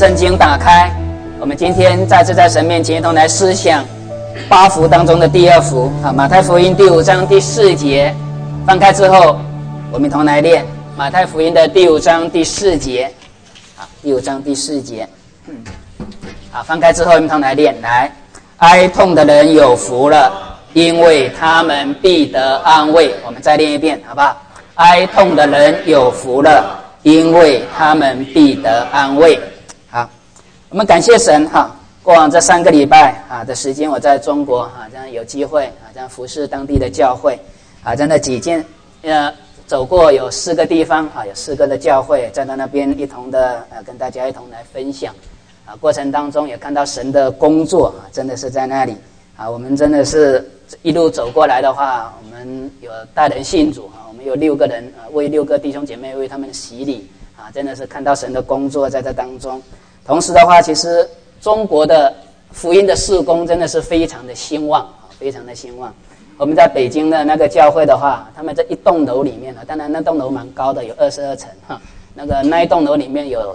圣经打开，我们今天再次在神面前一同来思想八福当中的第二福啊，马太福音第5章第4节。翻开之后，我们一同来念马太福音的第5章第4节。啊，第5章第4节。啊，翻开之后我们一同来念，来，哀痛的人有福了，因为他们必得安慰。我们再念一遍，好不好？哀痛的人有福了，因为他们必得安慰。好，我们感谢神哈。过往这3个礼拜啊的时间，我在中国啊，这样有机会啊，这样服侍当地的教会啊，在那几间走过有4个地方啊，有4个的教会，在那边一同的跟大家一同来分享啊。过程当中也看到神的工作啊，真的是在那里啊。我们真的是一路走过来的话，我们有带人信主啊，我们有6个人为6个弟兄姐妹为他们洗礼啊，真的是看到神的工作在这当中。同时的话，其实中国的福音的事工真的是非常的兴旺，非常的兴旺。我们在北京的那个教会的话，他们这一栋楼里面当然那栋楼蛮高的，有22层哈。那一栋楼里面有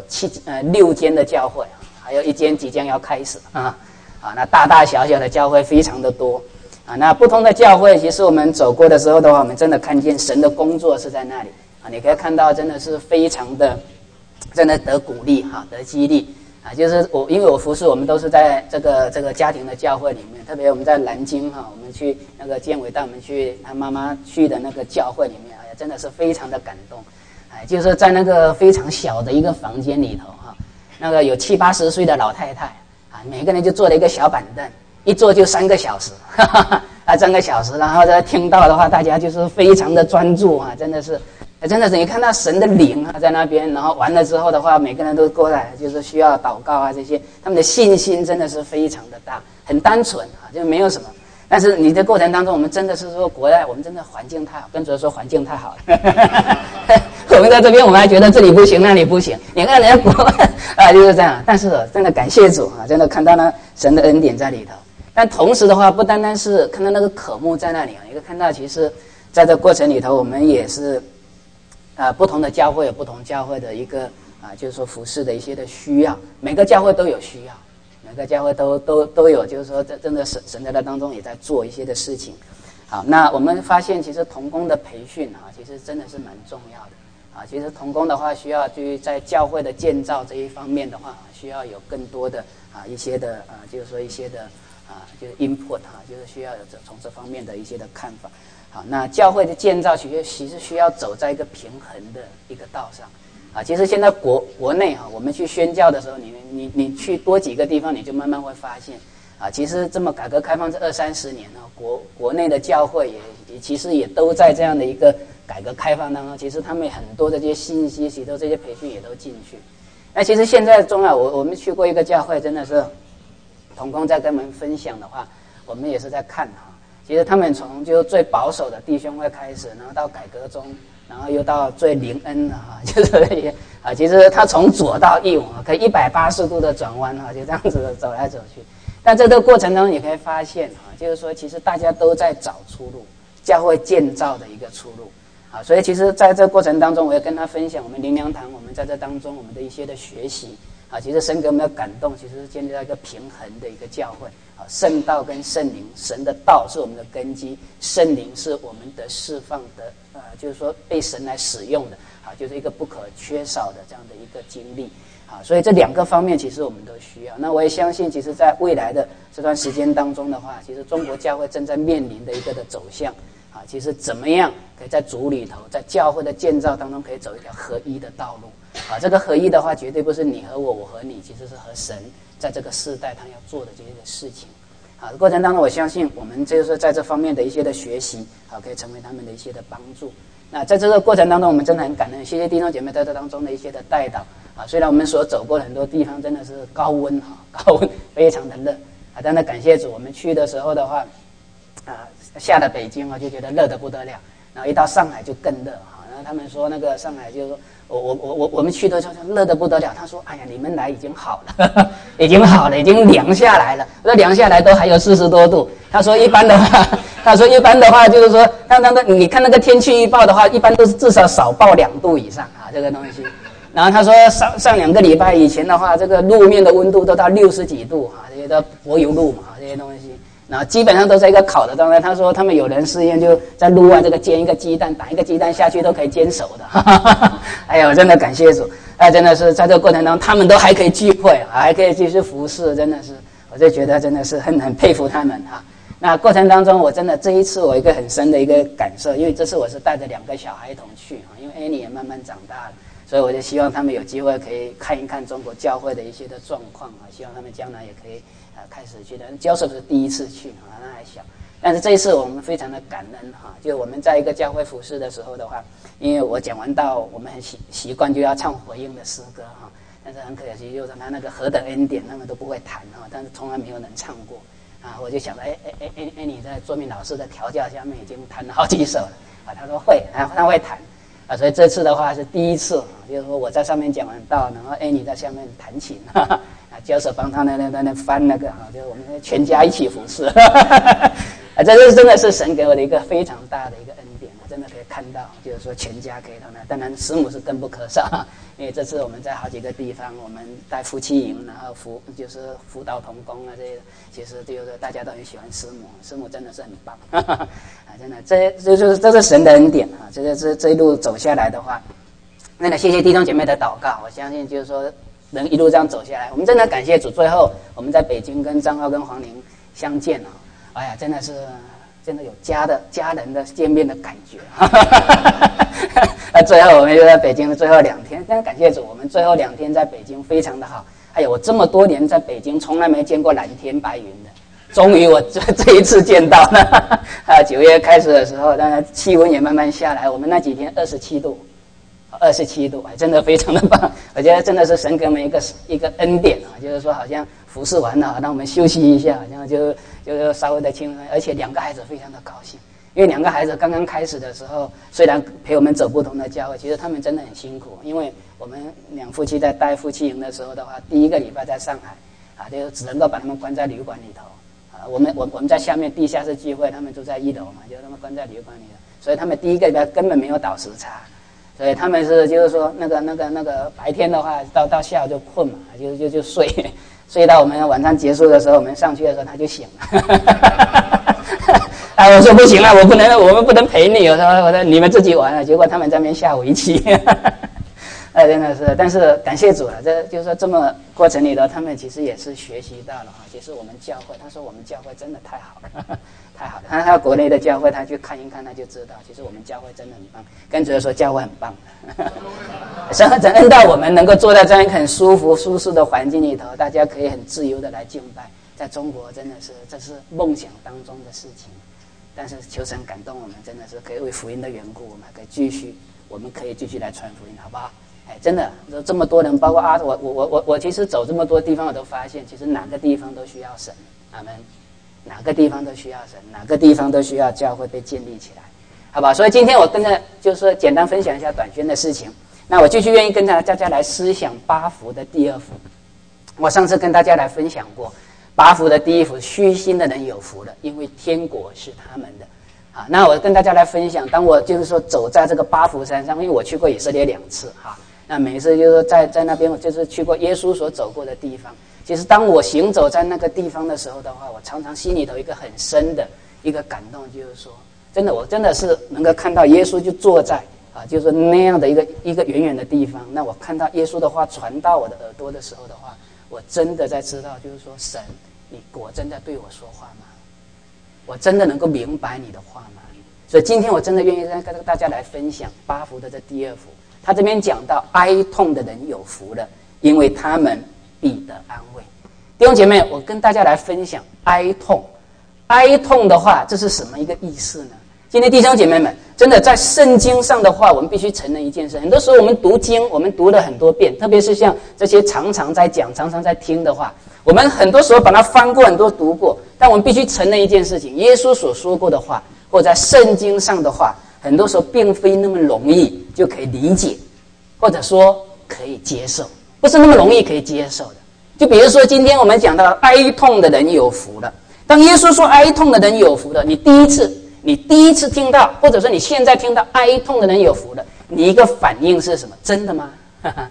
6间的教会，还有1间即将要开始啊。那大大小小的教会非常的多啊。那不同的教会，其实我们走过的时候的话，我们真的看见神的工作是在那里啊。你可以看到，真的是非常的，真的得鼓励哈，得激励。啊，就是因为我服侍，我们都是在这个家庭的教会里面，特别我们在南京哈，我们去那个建伟带我们去他妈妈去的那个教会里面，哎呀，真的是非常的感动，哎，就是在那个非常小的一个房间里头哈，那个有70、80岁的老太太啊，每个人就坐了一个小板凳，一坐就3个小时，3个小时，然后再听到的话，大家就是非常的专注啊，真的是你看到神的灵啊在那边，然后完了之后的话，每个人都过来，就是需要祷告啊这些，他们的信心真的是非常的大，很单纯啊，就没有什么。但是你的过程当中，我们真的是说国外，我们真的环境太好，跟主说环境太好了。我们在这边，我们还觉得这里不行，那里不行。你看人家国外啊，就是这样。但是真的感谢主啊，真的看到呢神的恩典在里头。但同时的话，不单单是看到那个渴慕在那里啊，也看到其实在这过程里头，我们也是。不同的教会有不同教会的一个就是说服侍的一些的需要，每个教会都有需要，每个教会都有，就是说真的神在那当中也在做一些的事情。好，那我们发现其实同工的培训其实真的是蛮重要的啊。其实同工的话，需要就是在教会的建造这一方面的话，需要有更多的一些的就是说一些的就是 input 就是需要有从这方面的一些的看法。好，那教会的建造其实需要走在一个平衡的一个道上啊。其实现在国内我们去宣教的时候，你去多几个地方，你就慢慢会发现啊，其实这么改革开放这20-30年国内的教会也其实也都在这样的一个改革开放当中，其实他们很多的这些信息，其实这些培训也都进去。那其实现在重要，我们去过一个教会，真的是同工在跟我们分享的话，我们也是在看其实他们从就最保守的弟兄会开始，然后到改革中，然后又到最灵恩的就是其实他从左到右可以180度的转弯就这样子的走来走去。但在这个过程当中，你可以发现就是说其实大家都在找出路，教会建造的一个出路所以其实在这个过程当中，我也跟他分享我们灵粮堂，我们在这当中我们的一些的学习其实神给我们的感动，其实是建立在一个平衡的一个教会圣道跟圣灵，神的道是我们的根基，圣灵是我们的释放的就是说被神来使用的就是一个不可缺少的这样的一个经历所以这2个方面其实我们都需要。那我也相信，其实在未来的这段时间当中的话，其实中国教会正在面临的一个的走向其实怎么样可以在主里头，在教会的建造当中，可以走一条合一的道路这个合一的话，绝对不是你和我，我和你，其实是和神在这个世代他要做的这些的事情过程当中，我相信我们就是在这方面的一些的学习可以成为他们的一些的帮助。那在这个过程当中，我们真的很感恩，谢谢弟兄姐妹在这当中的一些的带导虽然我们所走过的很多地方真的是高温非常的热但是感谢主，我们去的时候的话下了北京就觉得热得不得了，然后一到上海就更热然后他们说那个上海就是说我们去的时候热得不得了，他说哎呀你们来已经好了已经好了，已经凉下来了，我说凉下来都还有40多度，他说一般的话就是说你看那个天气预报的话，一般都是至少少报2度以上这个东西然后他说上2个礼拜以前的话，这个路面的温度都到60几度啊，这些都柏油路嘛，这些东西，然后基本上都在一个烤的状态。他说他们有人试验就在路外这个煎一个鸡蛋，打一个鸡蛋下去都可以煎熟的。哎呀，我真的感谢主，哎，真的是在这个过程当中，他们都还可以聚会，还可以继续服侍，真的是，我就觉得真的是很佩服他们哈。那过程当中，我真的这一次我一个很深的一个感受，因为这次我是带着2个小孩童去哈，因为 Annie 也慢慢长大了。所以我就希望他们有机会可以看一看中国教会的一些的状况啊，希望他们将来也可以开始去的。Joseph 是第一次去啊，他还小，但是这一次我们非常的感恩哈，就我们在一个教会服事的时候的话，因为我讲完道，我们很习惯就要唱回应的诗歌哈，但是很可惜，就是他那个何等恩典，他们都不会弹哈，但是从来没有人唱过啊，我就想着，你在卓明老师的调教下面已经弹了好几首了啊，他说会，他会弹。啊，所以这次的话是第一次，就是说我在上面讲完道，然后你在下面弹琴，啊，教授帮他那翻那个啊，就是我们全家一起服侍，啊，这是真的是神给我的一个非常大的一个恩典，真的可以看到，就是说全家可以到那，当然师母是更不可少，因为这次我们在好几个地方，我们带夫妻营，然后就是辅导同工啊这些，其实就是大家都很喜欢师母，师母真的是很棒。啊，真的，这是神的恩典啊！这一路走下来的话，真的谢谢弟兄姐妹的祷告，我相信就是说能一路这样走下来，我们真的感谢主。最后我们在北京跟张浩跟黄玲相见啊，哎呀，真的有家人的见面的感觉。最后我们就在北京的最后2天，真的感谢主，我们最后2天在北京非常的好。哎呀，我这么多年在北京从来没见过蓝天白云的。终于我这一次见到了啊！9月开始的时候，当然气温也慢慢下来。我们那几天27度，哎，真的非常的棒。我觉得真的是神给我们一个恩典啊，就是说好像服侍完了，让我们休息一下，好像就稍微的轻松。而且2个孩子非常的高兴，因为2个孩子刚刚开始的时候，虽然陪我们走不同的教会，其实他们真的很辛苦。因为我们2夫妻在带夫妻营的时候的话，第1个礼拜在上海啊，就只能够把他们关在旅馆里头。我们在下面地下室聚会，他们住在1楼嘛，就他们关在旅馆里了，所以他们第1个礼拜根本没有倒时差，所以他们是就是说那个白天的话到下午就困嘛，就睡到我们晚上结束的时候，我们上去的时候他就醒了。啊，我说不行了，我们不能陪你，我说你们自己玩了，结果他们在那边下围棋。真的是，但是感谢主了，这就是说这么过程里头，他们其实也是学习到了哈。其实我们教会，他说我们教会真的太好了，太好了。他国内的教会，他去看一看，他就知道，其实我们教会真的很棒。跟主说教会很棒，神恩到我们能够坐在这样一个很舒服、舒适的环境里头，大家可以很自由的来敬拜。在中国真的是这是梦想当中的事情，但是求神感动我们，真的是可以为福音的缘故，我们可以继续来传福音，好不好？哎，真的，这么多人，包括我其实走这么多地方，我都发现，其实哪个地方都需要神，阿们，哪个地方都需要神，哪个地方都需要教会被建立起来，好吧？所以今天我跟着就是说简单分享一下短宣的事情。那我继续愿意跟大家来思想8福的第2福。我上次跟大家来分享过8福的第1福，虚心的人有福了，因为天国是他们的。啊，那我跟大家来分享，当我就是说走在这个8福山上，因为我去过以色列2次哈。那每一次就是说在那边，我就是去过耶稣所走过的地方。其实当我行走在那个地方的时候的话，我常常心里头一个很深的一个感动，就是说，真的，我真的是能够看到耶稣就坐在就是那样的一个远远的地方。那我看到耶稣的话传到我的耳朵的时候的话，我真的在知道，就是说，神，你果真在对我说话吗？我真的能够明白你的话吗？所以今天我真的愿意跟大家来分享8福的这第2福。他这边讲到哀痛的人有福了，因为他们必得安慰。弟兄姐妹，我跟大家来分享哀痛。哀痛的话，这是什么一个意思呢？今天弟兄姐妹们，真的在圣经上的话，我们必须承认一件事，很多时候我们读经，我们读了很多遍，特别是像这些常常在讲、常常在听的话，我们很多时候把它翻过很多读过，但我们必须承认一件事情，耶稣所说过的话，或者在圣经上的话，很多时候并非那么容易就可以理解，或者说可以接受，不是那么容易可以接受的。就比如说今天我们讲到哀痛的人有福了，当耶稣说哀痛的人有福了，你第一次听到，或者说你现在听到哀痛的人有福了，你一个反应是什么？真的吗？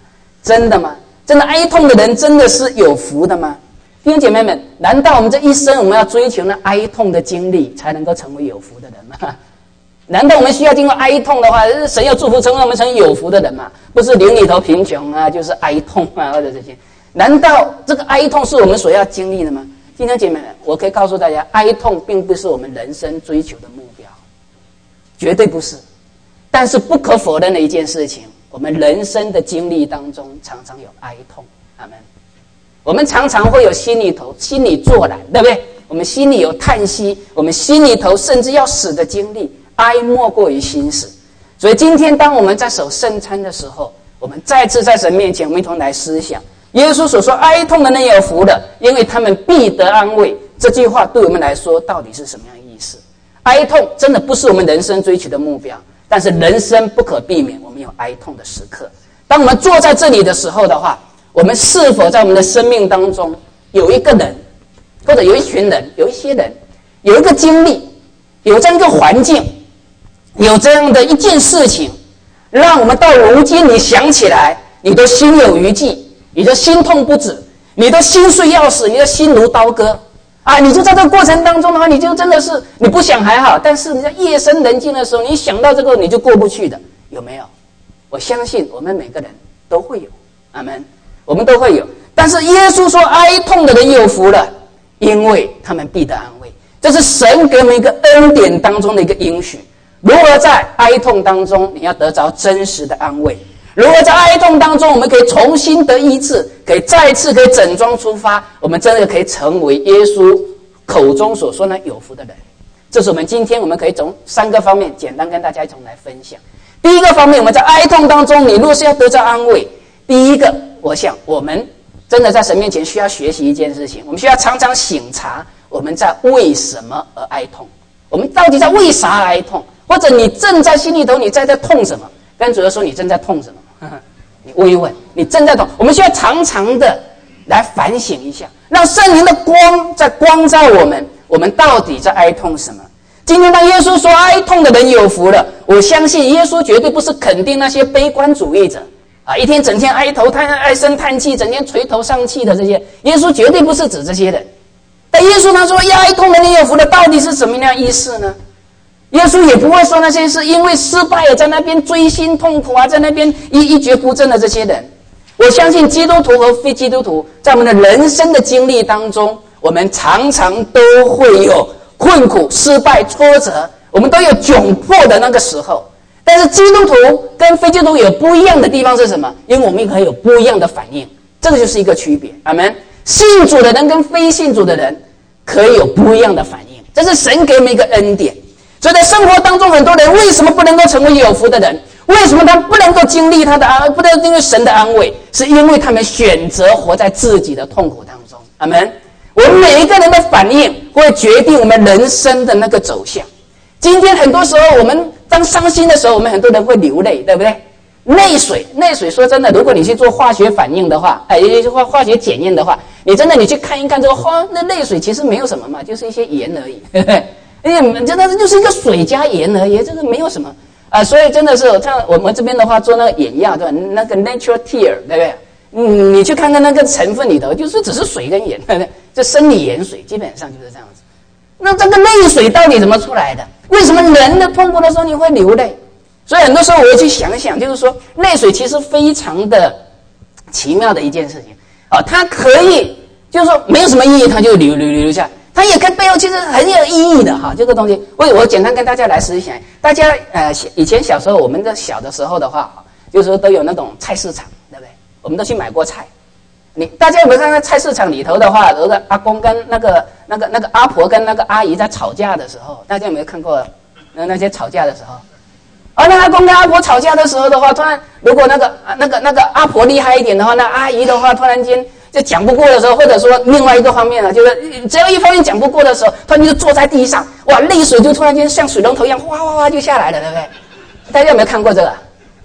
真的吗？真的哀痛的人真的是有福的吗？弟兄姐妹们，难道我们这一生我们要追求那哀痛的经历才能够成为有福的人吗？难道我们需要经过哀痛的话，神要祝福成为我们成为有福的人吗？不是灵里头贫穷啊，就是哀痛啊，或者这些。难道这个哀痛是我们所要经历的吗？弟兄姐妹们，我可以告诉大家，哀痛并不是我们人生追求的目标，绝对不是。但是不可否认的一件事情，我们人生的经历当中常常有哀痛。阿们。我们常常会有心里作难，对不对？我们心里有叹息，我们心里头甚至要死的经历，哀莫过于心死。所以今天当我们在守圣餐的时候，我们再次在神面前，我们一同来思想耶稣所说哀痛的人有福的，因为他们必得安慰。这句话对我们来说到底是什么样的意思？哀痛真的不是我们人生追求的目标，但是人生不可避免我们有哀痛的时刻。当我们坐在这里的时候的话，我们是否在我们的生命当中有一个人，或者有一群人，有一些人，有一个经历，有这样一个环境，有这样的一件事情，让我们到如今你想起来你都心有余悸，你都心痛不止，你都心碎要死，你都心如刀割啊！你就在这个过程当中的话，你就真的是你不想还好，但是你在夜深人静的时候，你想到这个你就过不去的，有没有？我相信我们每个人都会有，阿们，我们都会有。但是耶稣说哀痛的人有福了，因为他们必得安慰。这是神给我们一个恩典当中的一个应许。如何在哀痛当中你要得着真实的安慰？如何在哀痛当中我们可以重新得医治，可以再次可以整装出发，我们真的可以成为耶稣口中所说那有福的人。这是我们今天我们可以从3个方面简单跟大家一同来分享。第一个方面，我们在哀痛当中，你若是要得到安慰，第一个，我想我们真的在神面前需要学习一件事情，我们需要常常省察我们在为什么而哀痛，我们到底在为啥而哀痛，或者你正在心里头你在痛什么？跟主耶稣说你正在痛什么？你问一问，你正在痛。我们需要常常的来反省一下，让圣灵的光在光照我们，我们到底在哀痛什么？今天当耶稣说哀痛的人有福了，我相信耶稣绝对不是肯定那些悲观主义者啊，一天整天哀声叹气，整天垂头丧气的这些，耶稣绝对不是指这些人。但耶稣他说要哀痛的人有福了，到底是什么样的意思呢？耶稣也不会说那些是因为失败而在那边锥心痛苦啊，在那边一蹶不振的这些人。我相信基督徒和非基督徒在我们的人生的经历当中，我们常常都会有困苦、失败、挫折，我们都有窘迫的那个时候。但是基督徒跟非基督徒有不一样的地方是什么？因为我们也可以有不一样的反应，这个就是一个区别。阿们。信主的人跟非信主的人可以有不一样的反应，这是神给我们一个恩典。所以在生活当中，很多人为什么不能够成为有福的人？为什么他不能够经历他的不能经历神的安慰？是因为他们选择活在自己的痛苦当中。阿们。我们每一个人的反应会决定我们人生的那个走向。今天很多时候我们当伤心的时候，我们很多人会流泪，对不对？泪水说真的，如果你去做化学反应的话，化学检验的话，你真的你去看一看这个那泪水其实没有什么嘛，就是一些盐而已，对不对？真的就是一个水加盐而已，这个没有什么啊。所以真的是像我们这边的话做那个眼药，对吧？那个 natural tear， 对不对？你去看看那个成分里头，就是只是水跟盐，对不对？这生理盐水基本上就是这样子。那这个泪水到底怎么出来的？为什么人的痛苦的时候你会流泪？所以很多时候我会去想想，就是说泪水其实非常的奇妙的一件事情啊，它可以就是说没有什么意义，它就流下来，它也可以背后其实很有意义的哈。这个东西，我简单跟大家来思想，大家以前小时候我们小的时候的话，就是说都有那种菜市场，对不对？我们都去买过菜。大家有没有看到菜市场里头的话，那个阿公跟那个阿婆跟那个阿姨在吵架的时候，大家有没有看过那些吵架的时候？那阿公跟阿婆吵架的时候的话，突然如果那个阿婆厉害一点的话，那阿姨的话突然间就讲不过的时候，或者说另外一个方面呢，就是只要一方面讲不过的时候，突然就坐在地上，哇，泪水就突然间像水龙头一样哗哗哗就下来了，对不对？大家有没有看过这个？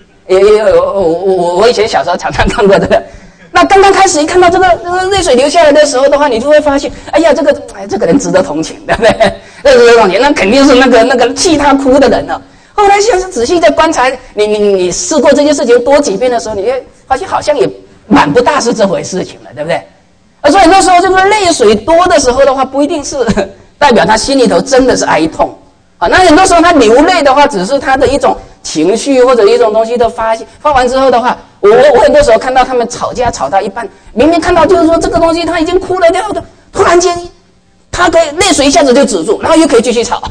我以前小时候常常看过这个。那刚刚开始一看到这个泪水流下来的时候的话，你就会发现，哎呀，这个人值得同情，对不对？值得同情，那肯定是那个气他哭的人了。后来仔细在观察，你试过这件事情多几遍的时候，你会发现好像也满不大是这回事情了，对不对？所以很多时候这个泪水多的时候的话，不一定是代表他心里头真的是哀痛啊。那很多时候他流泪的话，只是他的一种情绪或者一种东西的发完之后的话，我很多时候看到他们吵架吵到一半，明明看到就是说这个东西他已经哭了，然后突然间他可以泪水一下子就止住，然后又可以继续吵。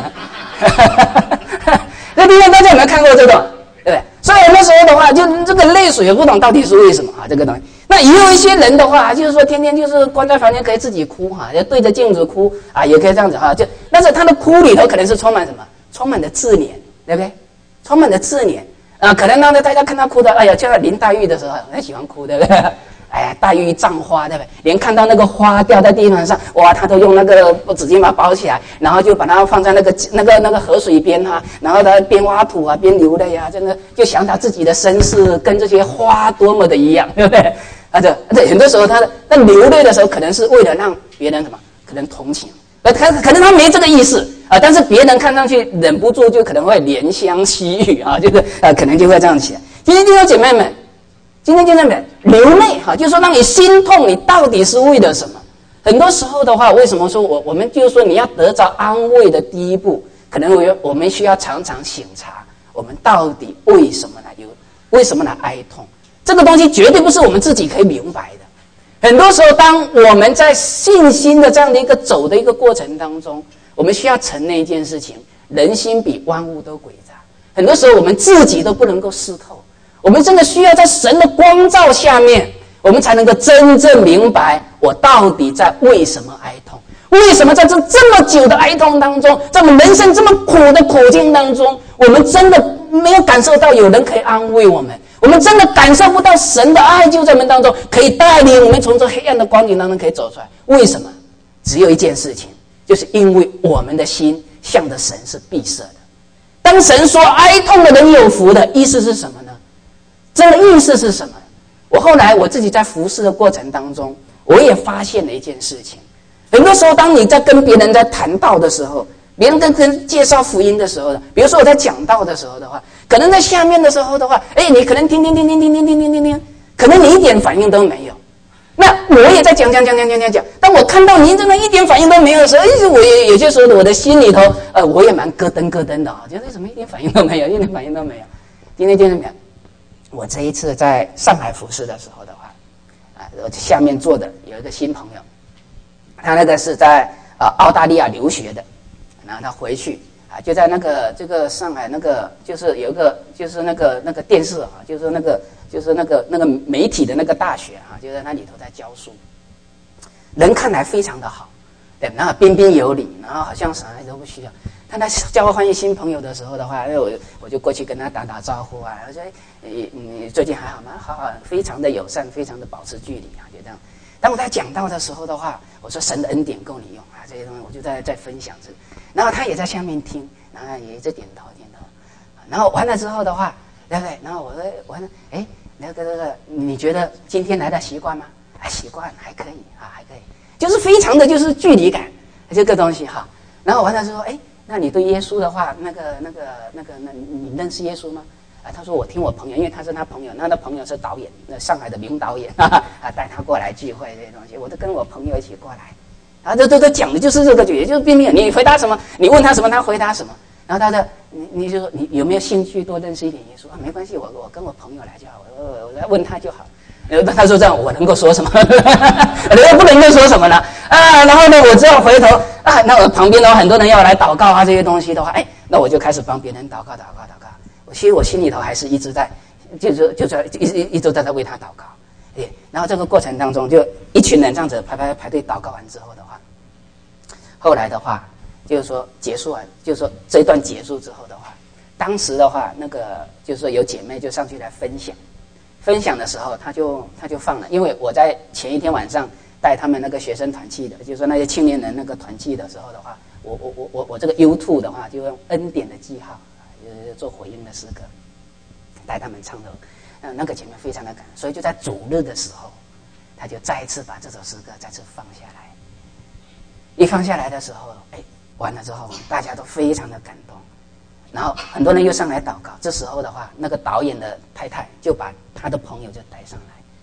那地方大家有没有看过这种？对不对？所以很多时候的话，就这个泪水也不懂到底是为什么啊？这个东西。那也有一些人的话，就是说天天就是关在房间可以自己哭哈，就对着镜子哭啊，也可以这样子哈。但是他的哭里头可能是充满什么？充满的自怜，对不对？充满的自怜啊，可能让大家看他哭的，哎呀，就像淋大雨的时候很喜欢哭，对不对？哎呀，大雨葬花，对不对？连看到那个花掉在地板上，哇，他都用那个纸巾把它包起来，然后就把它放在那个河水边哈，然后他边挖土啊边流泪啊，真的就想到自己的身世跟这些花多么的一样，对不对？啊，对，很多时候他流泪的时候，可能是为了让别人什么，可能同情，可能他没这个意思啊，但是别人看上去忍不住就可能会怜香惜玉啊，就是可能就会这样起来。今天弟兄姐妹们。流泪哈，就是说让你心痛，你到底是为了什么？很多时候的话，为什么说我们就是说你要得着安慰的第一步，可能我们需要常常省察，我们到底为什么来哀痛？这个东西绝对不是我们自己可以明白的。很多时候，当我们在信心的这样的一个走的一个过程当中，我们需要承认一件事情：人心比万物都诡诈。很多时候，我们自己都不能够识透。我们真的需要在神的光照下面，我们才能够真正明白我到底在为什么哀痛，为什么在这么久的哀痛当中，在我们人生这么苦的苦境当中，我们真的没有感受到有人可以安慰我们，我们真的感受不到神的爱就在我们当中，可以带领我们从这黑暗的光景当中可以走出来。为什么？只有一件事情，就是因为我们的心向着神是闭塞的。当神说哀痛的人有福的，意思是什么呢？这个意思是什么？我后来我自己在服侍的过程当中，我也发现了一件事情。很多时候，当你在跟别人在谈道的时候，别人跟介绍福音的时候，比如说我在讲道的时候的话，可能在下面的时候的话，你可能听，可能你一点反应都没有。那我也在讲，当我看到您真的一点反应都没有的时候，我也有些时候我的心里头，我也蛮咯噔的啊，觉得怎么一点反应都没有，一点反应都没有。今天我这一次在上海服侍的时候的话，我下面坐的有一个新朋友，他那个是在澳大利亚留学的，然后他回去就在这个上海就是有一个就是那个电视就是那个媒体的那个大学就在那里头在教书，人看来非常的好，对，然后彬彬有礼，然后好像啥都不需要。他在教会欢迎新朋友的时候的话，我就过去跟他打招呼我说你最近还好吗？好，非常的友善，非常的保持距离就这样。当我在讲道的时候的话，我说神的恩典够你用这些东西我就在分享着，然后他也在下面听，然后也一直点头，然后完了之后的话，对不对？然后我说完了，那个你觉得今天来的习惯吗？习惯还可以还可以，就是非常的就是距离感这个东西然后完了之后那你对耶稣的话，那你认识耶稣吗？他说我听我朋友，因为他是他朋友，那他朋友是导演，上海的名导演带他过来聚会这些东西，我都跟我朋友一起过来，这讲的就是这个也就是并没有你回答什么，你问他什么，他回答什么，然后他的你就说你有没有兴趣多认识一点耶稣没关系，我跟我朋友来就好，我来问他就好。他说这样我能够说什么？我不能够说什么了然后呢，我只要回头那我旁边的话很多人要来祷告这些东西的话，那我就开始帮别人祷告。其实我心里头还是一直在，就是一直在为他祷告。然后这个过程当中，就一群人这样子排队祷告完之后的话，后来的话就是说结束完，就是说这一段结束之后的话，当时的话就是说有姐妹就上去来分享的时候，他就放了，因为我在前一天晚上带他们那个学生团契的，就是说那些青年人那个团契的时候的话，我这个 YouTube 的话就用恩典的记号，做回应的诗歌，带他们唱的，那个姐妹非常的感，所以就在主日的时候，他就再一次把这首诗歌再次放下来。一放下来的时候，完了之后，大家都非常的感动。然后很多人又上来祷告，这时候的话，那个导演的太太就把他的朋友就带上来，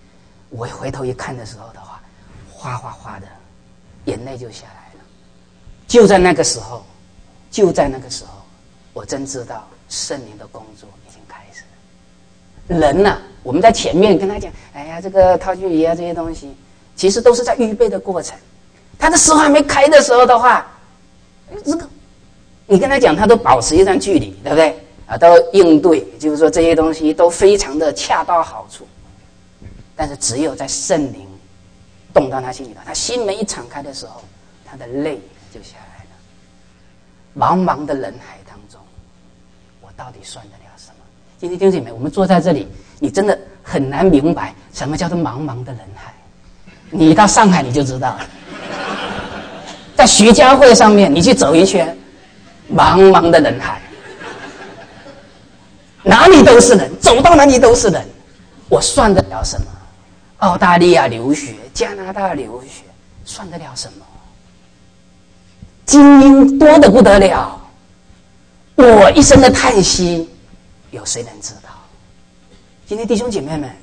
我回头一看的时候的话，哗哗哗的眼泪就下来了。就在那个时候，我真知道圣灵的工作已经开始了。人啊，我们在前面跟他讲，哎呀，这个套距仪啊这些东西，其实都是在预备的过程。他的时候还没开的时候的话，这个你跟他讲，他都保持一段距离，对不对？啊，都应对，就是说这些东西都非常的恰到好处。但是只有在圣灵动到他心里头，他心门一敞开的时候，他的泪就下来了。茫茫的人海当中，我到底算得了什么？今天弟兄姐妹，我们坐在这里，你真的很难明白什么叫做茫茫的人海。你到上海你就知道了，在徐家汇上面你去走一圈，茫茫的人海，哪里都是人，走到哪里都是人，我算得了什么？澳大利亚留学，加拿大留学，算得了什么？精英多得不得了，我一生的叹息，有谁能知道？今天弟兄姐妹们，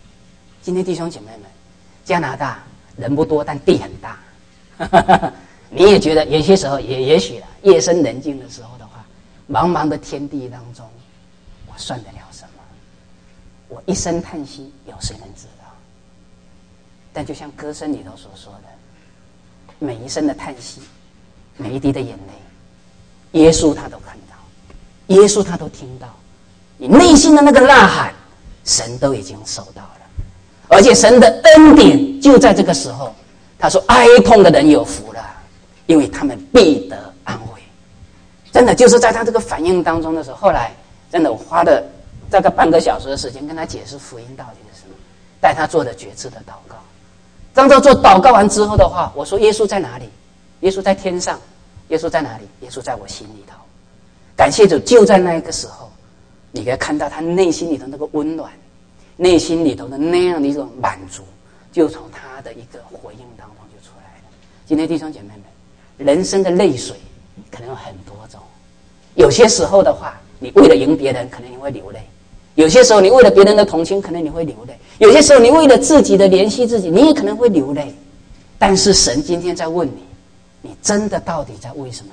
加拿大人不多，但地很大。你也觉得有些时候也许夜深人静的时候的话，茫茫的天地当中，我算得了什么？我一声叹息，有谁能知道？但就像歌声里头所说的，每一声的叹息，每一滴的眼泪，耶稣他都看到，耶稣他都听到，你内心的那个呐喊，神都已经收到了。而且神的恩典就在这个时候，他说哀痛的人有福了，因为他们必得安慰。真的就是在他这个反应当中的时候，后来真的我花了大概半个小时的时间跟他解释福音到底是什么，带他做的决志的祷告。当他做祷告完之后的话，我说耶稣在哪里？耶稣在天上。耶稣在哪里？耶稣在我心里头。感谢主，就在那一个时候，你可以看到他内心里头那个温暖，内心里头的那样的一种满足，就从他的一个回应当中就出来了。今天弟兄姐妹们，人生的泪水可能有很多种，有些时候的话，你为了赢别人，可能你会流泪；有些时候你为了别人的同情，可能你会流泪；有些时候你为了自己的怜惜自己，你也可能会流泪。但是神今天在问你，你真的到底在为什么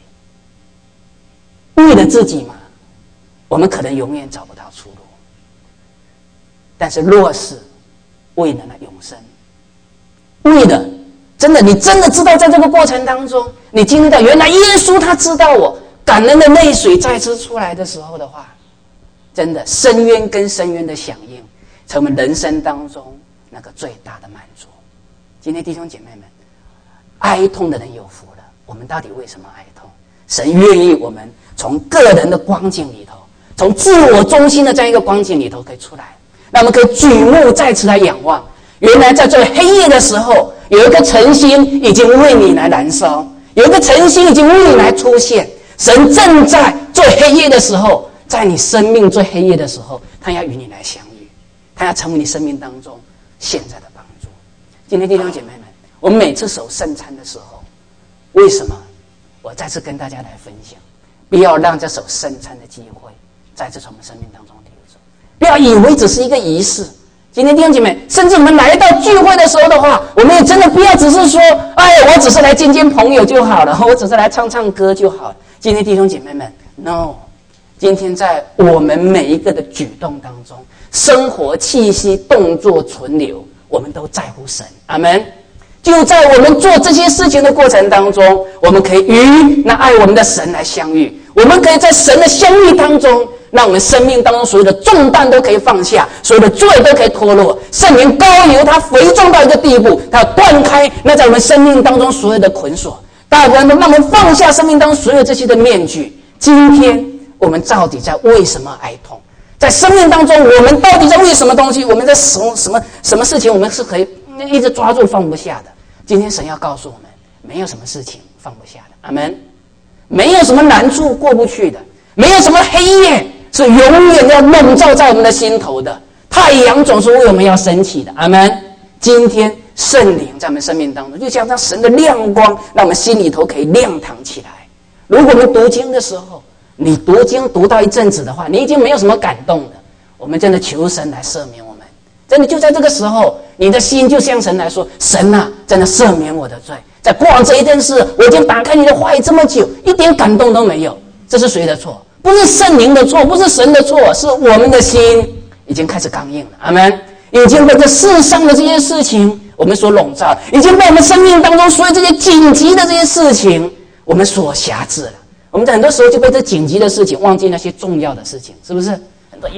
流泪？为了自己吗？我们可能永远找不到出路。但是若是为了那永生，为了真的你真的知道在这个过程当中，你经历到原来耶稣他知道我，感人的泪水再次出来的时候的话，真的深渊跟深渊的响应，成为人生当中那个最大的满足。今天弟兄姐妹们，哀痛的人有福了。我们到底为什么哀痛？神愿意我们从个人的光景里头，从自我中心的这样一个光景里头可以出来，那我们可以举目再次来仰望，原来在最黑夜的时候，有一个晨星已经为你来燃烧，有一个晨星已经为你来出现。神正在最黑夜的时候，在你生命最黑夜的时候，他要与你来相遇，他要成为你生命当中现在的帮助。今天弟兄姐妹们，我们每次守圣餐的时候，为什么我再次跟大家来分享，不要让这守圣餐的机会再次从我们生命当中流走，不要以为只是一个仪式。今天弟兄姐妹，甚至我们来到聚会的时候的话，我们也真的不要只是说，哎，我只是来见见朋友就好了，我只是来唱唱歌就好了。今天弟兄姐妹们 ，no， 今天在我们每一个的举动当中，生活气息、动作、存留，我们都在乎神。阿们。就在我们做这些事情的过程当中，我们可以与那爱我们的神来相遇，我们可以在神的相遇当中，让我们生命当中所有的重担都可以放下，所有的罪都可以脱落。圣灵膏油它肥重到一个地步，它要断开那在我们生命当中所有的捆锁，大部分都让我们放下生命当中所有这些的面具。今天我们到底在为什么哀痛？在生命当中，我们到底在为什么东西？我们在什么事情我们是可以一直抓住放不下的？今天神要告诉我们，没有什么事情放不下的。阿们。没有什么难处过不去的，没有什么黑夜是永远要笼罩在我们的心头的。太阳总是为我们要升起的。阿们。今天圣灵在我们生命当中，就像神的亮光，让我们心里头可以亮堂起来。如果我们读经的时候，你读经读到一阵子的话，你已经没有什么感动了，我们真的求神来赦免我们。真的就在这个时候， 你的心就向神来说：神啊，真的赦免我的罪。在过往这一件事，我已经打开你的话语这么久，一点感动都没有。这是谁的错？不是圣灵的错，不是神的错，是我们的心已经开始刚硬了。阿们。已经被这世上的这些事情我们所笼罩，已经被我们生命当中所有这些紧急的这些事情我们所辖制了。我们在很多时候就被这紧急的事情忘记那些重要的事情，是不是？很多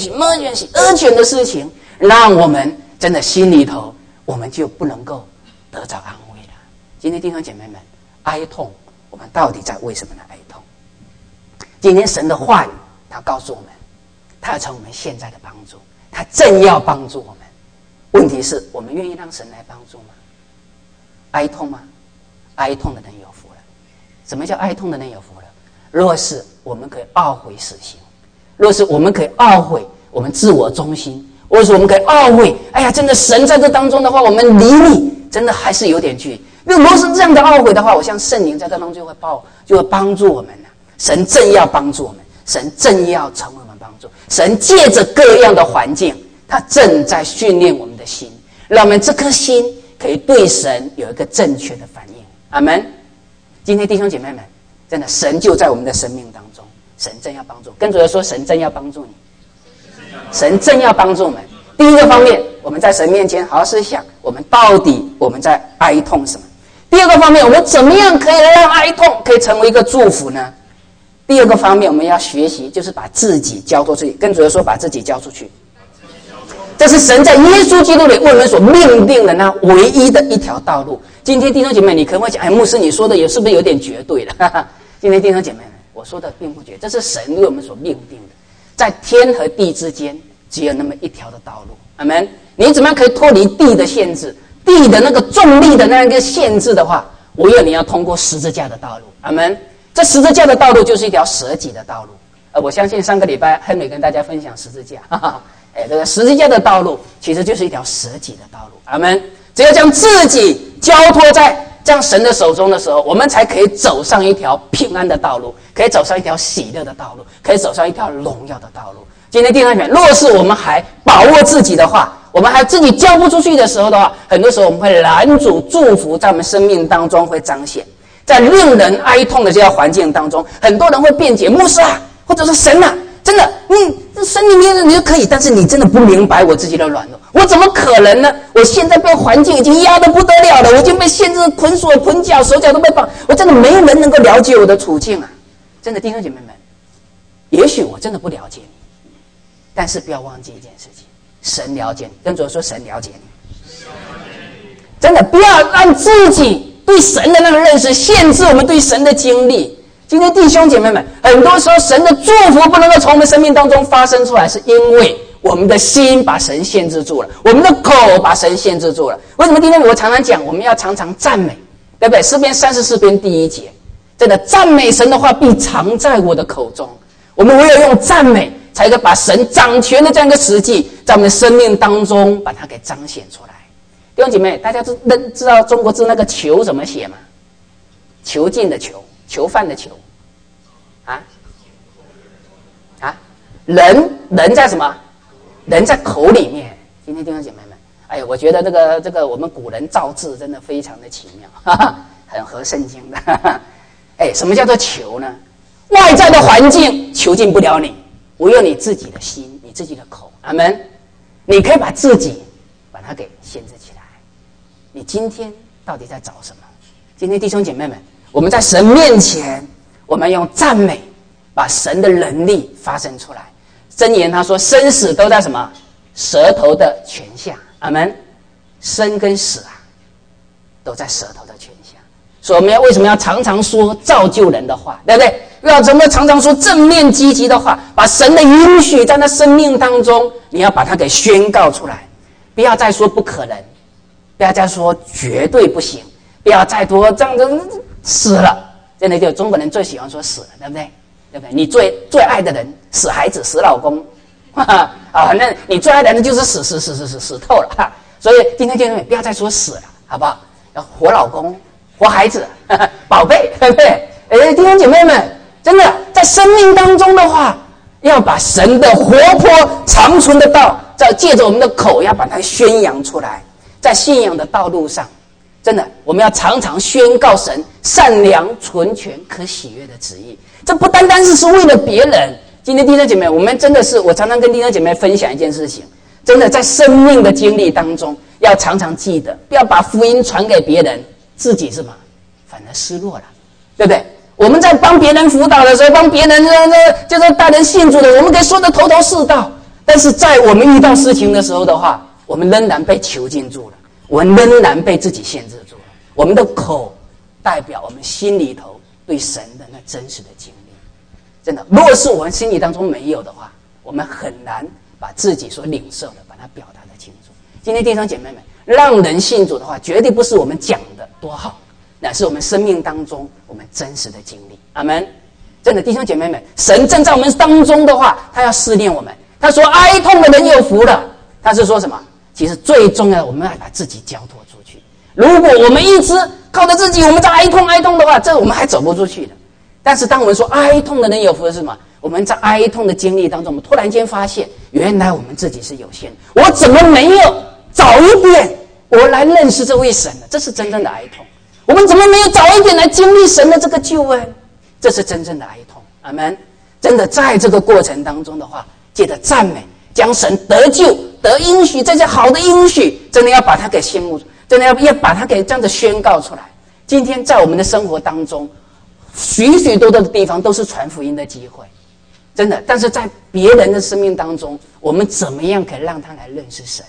urgent 的事情，让我们真的心里头我们就不能够得着安慰了。今天弟兄姐妹们，哀痛，我们到底在为什么呢哀痛？今天神的话语他告诉我们，他要成我们现在的帮助，他正要帮助我们。问题是我们愿意让神来帮助吗？哀痛吗？哀痛的人有福了。什么叫哀痛的人有福了？若是我们可以懊悔死刑，若是我们可以懊悔我们自我中心，或者是我们可以懊悔，哎呀，真的神在这当中的话，我们离你真的还是有点距离。如果是这样的懊悔的话，我相信圣灵在这当中就会帮助我们了。神正要帮助我们，神正要成为我们帮助，神借着各样的环境，他正在训练我们的心，让我们这颗心可以对神有一个正确的反应。阿们。今天弟兄姐妹们，真的神就在我们的生命当中，神正要帮助。跟主说，神正要帮助你，神正要帮助我们。第一个方面，我们在神面前好好思想，我们到底我们在哀痛什么？第二个方面，我们怎么样可以让哀痛可以成为一个祝福呢？第二个方面，我们要学习，就是把自己交托出去。跟主说，把自己交出去。这是神在耶稣基督里为我们所命定的那唯一的一条道路。今天弟兄姐妹，你可能会讲，哎，牧师你说的是不是有点绝对了？哈哈，今天弟兄姐妹，我说的并不绝对，这是神为我们所命定的，在天和地之间只有那么一条的道路。阿们。你怎么样可以脱离地的限制，地的那个重力的那个限制的话，唯有你要通过十字架的道路。阿们。这十字架的道路就是一条舍己的道路。我相信上个礼拜亨美跟大家分享十字架，哈哈。这个十字架的道路其实就是一条舍己的道路。阿们。只有将自己交托在这样神的手中的时候，我们才可以走上一条平安的道路，可以走上一条喜乐的道路，可以走上一条荣耀的道路。今天弟兄姐妹，若是我们还把握自己的话，我们还自己交不出去的时候的话，很多时候我们会拦阻祝福在我们生命当中会彰显。在令人哀痛的这样环境当中，很多人会辩解，牧师啊，或者是神啊，真的，神里面你就可以，但是你真的不明白我自己的软弱，我怎么可能呢？我现在被环境已经压得不得了了，我已经被限制捆锁捆脚，手脚都被绑，我真的没有人能够了解我的处境啊！真的弟兄姐妹们，也许我真的不了解你，但是不要忘记一件事情，神了解你。跟主说，神了解你。真的不要让自己对神的那个认识限制我们对神的经历。今天弟兄姐妹们，很多时候神的祝福不能够从我们生命当中发生出来，是因为我们的心把神限制住了，我们的口把神限制住了。为什么今天我常常讲，我们要常常赞美，对不对？诗篇34篇第1节，真的赞美神的话必藏在我的口中。我们唯有用赞美，才可以把神掌权的这样一个实际，在我们的生命当中把它给彰显出来。弟兄姐妹，大家知道中国字那个囚怎么写吗？囚禁的囚，囚犯的囚，人在什么？人在口里面。今天弟兄姐妹们，哎呀，我觉得这个我们古人造字真的非常的奇妙，哈哈，很合圣经的。哈哈。什么叫做囚呢？外在的环境囚禁不了你，唯有你自己的心，你自己的口。阿们。你可以把自己把它给限制起来。你今天到底在找什么？今天弟兄姐妹们，我们在神面前，我们用赞美把神的能力发生出来。箴言他说，生死都在什么？舌头的权下。阿们。生跟死啊，都在舌头的权下。所以我们为什么要常常说造就人的话，对不对？要怎么常常说正面积极的话，把神的允许在那生命当中，你要把它给宣告出来。不要再说不可能，不要再说绝对不行，不要再多这样子死了。真的，就中国人最喜欢说死了，对不对？对不对？你最爱的人，死孩子，死老公，那你最爱的人就是死透了哈。所以今天弟兄们，不要再说死了，好不好？要活老公，活孩子，宝贝，对不对？弟兄姐妹们，真的在生命当中的话，要把神的活泼长存的道借着我们的口要把它宣扬出来，在信仰的道路上，真的我们要常常宣告神善良、纯全、可喜悦的旨意。这不单单是为了别人。今天弟兄姐妹，我们真的是，我常常跟弟兄姐妹分享一件事情，真的在生命的经历当中，要常常记得，不要把福音传给别人，自己什么反而失落了，对不对？我们在帮别人辅导的时候，帮别人就是带人信主的，我们可以说的头头是道，但是在我们遇到事情的时候的话，我们仍然被囚禁住了，我们仍然被自己限制住了。我们的口代表我们心里头对神的那真实的经历。真的，如果是我们心里当中没有的话，我们很难把自己所领受的把它表达得清楚。今天弟兄姐妹们，让人信主的话，绝对不是我们讲的多好，乃是我们生命当中我们真实的经历。阿们。真的，弟兄姐妹们，神正在我们当中的话，他要试炼我们。他说哀痛的人有福了，他是说什么？其实最重要的，我们要把自己交托出去。如果我们一直靠着自己，我们在哀痛的话，这我们还走不出去的。但是当我们说哀痛的人有福的是什么？我们在哀痛的经历当中，我们突然间发现，原来我们自己是有限的。我怎么没有早一点我来认识这位神呢？这是真正的哀痛。我们怎么没有早一点来经历神的这个救恩？这是真正的哀痛。阿们。真的在这个过程当中的话，借着赞美，将神得救、得应许这些好的应许，真的要把它给宣布，真的要把它给这样子宣告出来。今天在我们的生活当中，许许多多的地方都是传福音的机会，真的。但是在别人的生命当中，我们怎么样可以让他来认识神？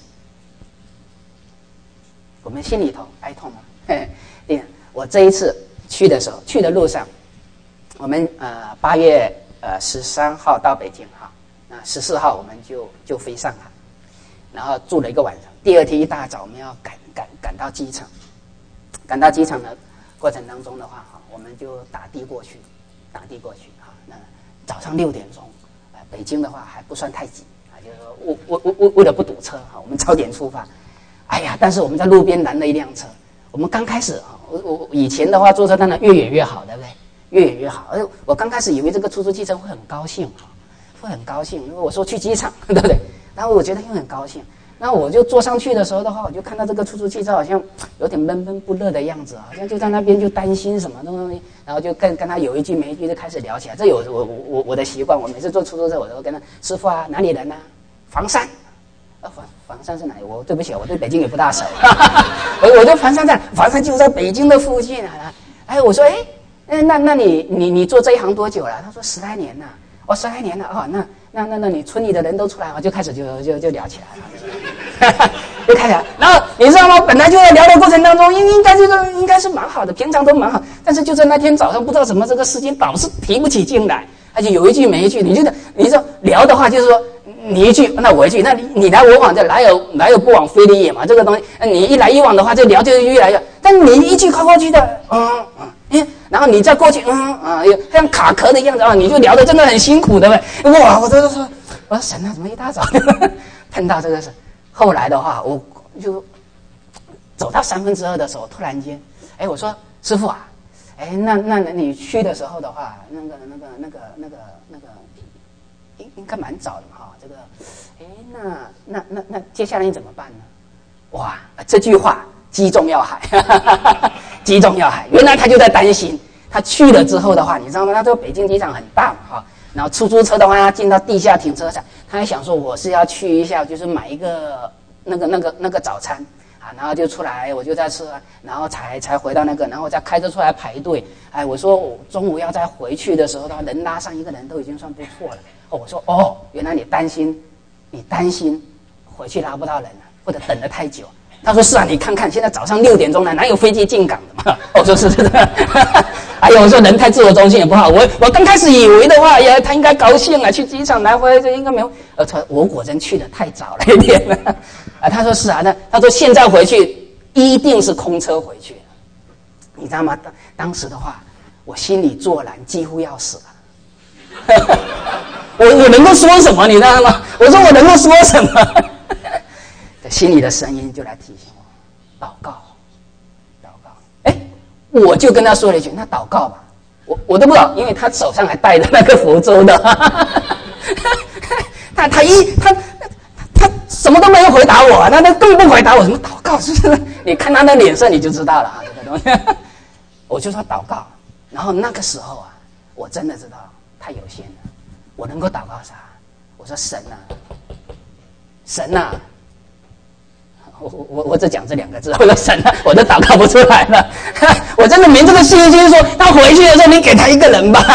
我们心里头哀痛吗？我这一次去的时候，去的路上，我们8月13号到北京哈，那14号我们就飞上海，然后住了一个晚上。第二天一大早我们要赶到机场，赶到机场的过程当中的话，我们就打的过去啊。那早上6点钟，北京的话还不算太挤啊，就是说为了不堵车哈，我们早点出发。哎呀，但是我们在路边拦了一辆车。我们刚开始啊，我以前的话坐车当然越远越好，对不对？越远越好。而我刚开始以为这个出租汽车会很高兴哈，会很高兴。我说去机场，对不对？然后我觉得会很高兴。然后我就坐上去的时候的话，我就看到这个出租汽车好像有点闷闷不乐的样子，好像就在那边就担心什么东西，然后就跟他有一句没一句就开始聊起来。这有我的习惯，我每次坐出租车我都跟他师傅啊，哪里人啊？房山。房山是哪里？我对不起，我对北京也不大熟。我就房山就在北京的附近啊。哎，我说那你做这一行多久了？他说10来年了。我10来年了哦，那你村里的人都出来，我就开始就聊起来了，就开始了。然后你知道吗？本来就在聊的过程当中，应该是蛮好的，平常都蛮好。但是就在那天早上，不知道怎么这个事情老是提不起劲来，而且有一句没一句。你说聊的话，就是说你一句，那我一句，那你来我往，这哪有不往非礼也嘛？这个东西，你一来一往的话，就聊就越来越。但你一句靠过去的，然后你再过去，像卡壳的样子啊，你就聊得真的很辛苦的呗。哇，我都说，我说神啊，怎么一大早碰到这个事？后来的话，我就走到2/3的时候，突然间，我说师傅啊，那你去的时候的话，那个应该蛮早的哈。这个，那接下来你怎么办呢？哇，这句话击中要害，击中要害。原来他就在担心，他去了之后的话，你知道吗？他说北京机场很大嘛哈，然后出租车的话，他进到地下停车场，他还想说我是要去一下，就是买一个那个早餐啊，然后就出来我就在吃，然后才回到那个，然后再开车出来排队。我说我中午要再回去的时候的话，能拉上一个人都已经算不错了。我说原来你担心回去拉不到人了，或者等得太久。他说是啊，你看看现在早上6点钟了，哪有飞机进港的嘛？我说是的。哎呦，我说人太自我中心也不好。我刚开始以为的话，他应该高兴啊，去机场来回这应该没有。我果真去的太早了一点了。他说是啊，他说现在回去一定是空车回去。你知道吗？当时的话，我心里作然，几乎要死了。我能够说什么？你知道吗？我说我能够说什么？心里的声音就来提醒我，祷告。我就跟他说了一句：“那祷告吧。”我都不知道，因为他手上还戴着那个福州的，他什么都没有回答我，那更不回答我什么祷告，是不是？你看他的脸色你就知道了这个东西。我就说祷告，然后那个时候啊，我真的知道太有限了，我能够祷告啥？我说神啊，神啊，我只讲这2个字，我说神啊，我都祷告不出来了，我真的没这个信心说他回去的时候你给他一个人吧。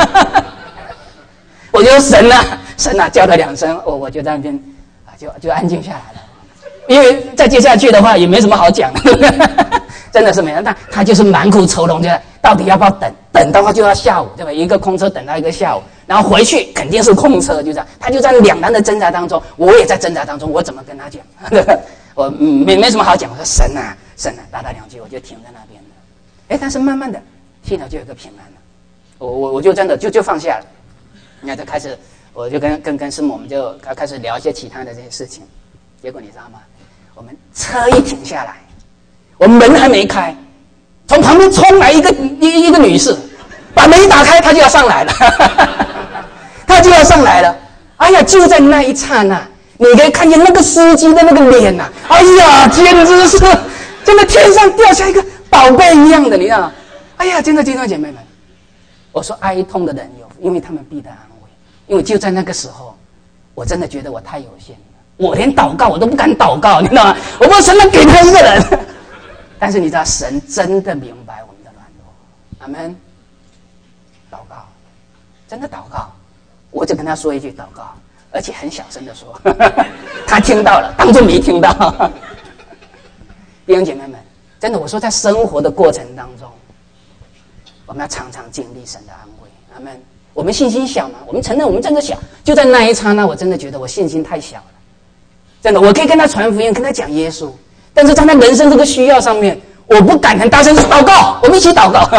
我就说神啊，神啊，叫了2声，我就在那边就安静下来了，因为再接下去的话也没什么好讲的。真的是没有，但他就是满苦愁容，就到底要不要等的话就要下午，对吧？一个空车等到一个下午，然后回去肯定是空车，就这样，他就在两难的挣扎当中，我也在挣扎当中，我怎么跟他讲？我没什么好讲，我说神啊神啊，打2句我就停在那边了。但是慢慢的心里就有个平安了，我就真的就放下了，那就开始我就跟师母我们就开始聊一些其他的这些事情，结果你知道吗？我们车一停下来。我门还没开，从旁边冲来一个女士，把门一打开，她就要上来了，她就要上来了。哎呀，就在那一刹那，你可以看见那个司机的那个脸呐，哎呀，简直是真的天上掉下一个宝贝一样的，你知道吗？哎呀，真的弟兄姐妹们，我说哀痛的人有，因为他们必得安慰。因为就在那个时候，我真的觉得我太有限了，我连祷告我都不敢祷告，你知道吗？我不神能给他一个人。但是你知道，神真的明白我们的软弱，阿们。祷告，真的祷告，我只跟他说一句祷告，而且很小声的说，他听到了，当作没听到。弟兄姐妹们，真的，我说在生活的过程当中，我们要常常经历神的安慰，阿们。我们信心小吗？我们承认我们真的小，就在那一刹那，我真的觉得我信心太小了。真的，我可以跟他传福音，跟他讲耶稣。但是在他人生这个需要上面，我不敢很大声说祷告，我们一起祷告。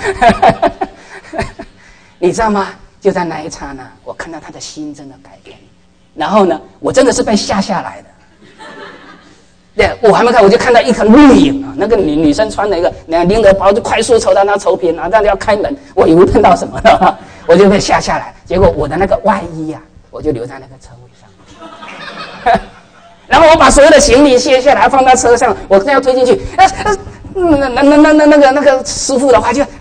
你知道吗？就在那一刹那，我看到他的心真的改变，然后呢，我真的是被吓下来的。对，我还没看，我就看到一条绿影啊，那个女生穿了一个拎着包，就快速走到那抽匾，然后这样要开门，我以为碰到什么了，我就被吓下来。结果我的那个外衣啊，我就留在那个车位上。然后我把所有的行李卸下来放到车上，我正要推进去，那个师傅的话就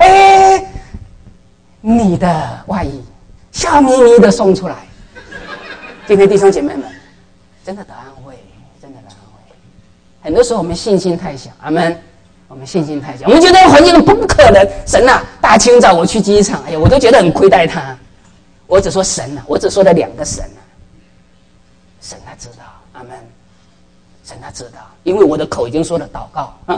你的外衣笑眯眯的送出来。今天弟兄姐妹们，真的得安慰，真的得安慰。很多时候我们信心太小，阿们，我们信心太小，我们觉得环境不可能。神啊，大清早我去机场，哎呀，我都觉得很亏待他。我只说神啊，我只说了2个神啊，神他知道，阿们。神他知道，因为我的口已经说了祷告，祷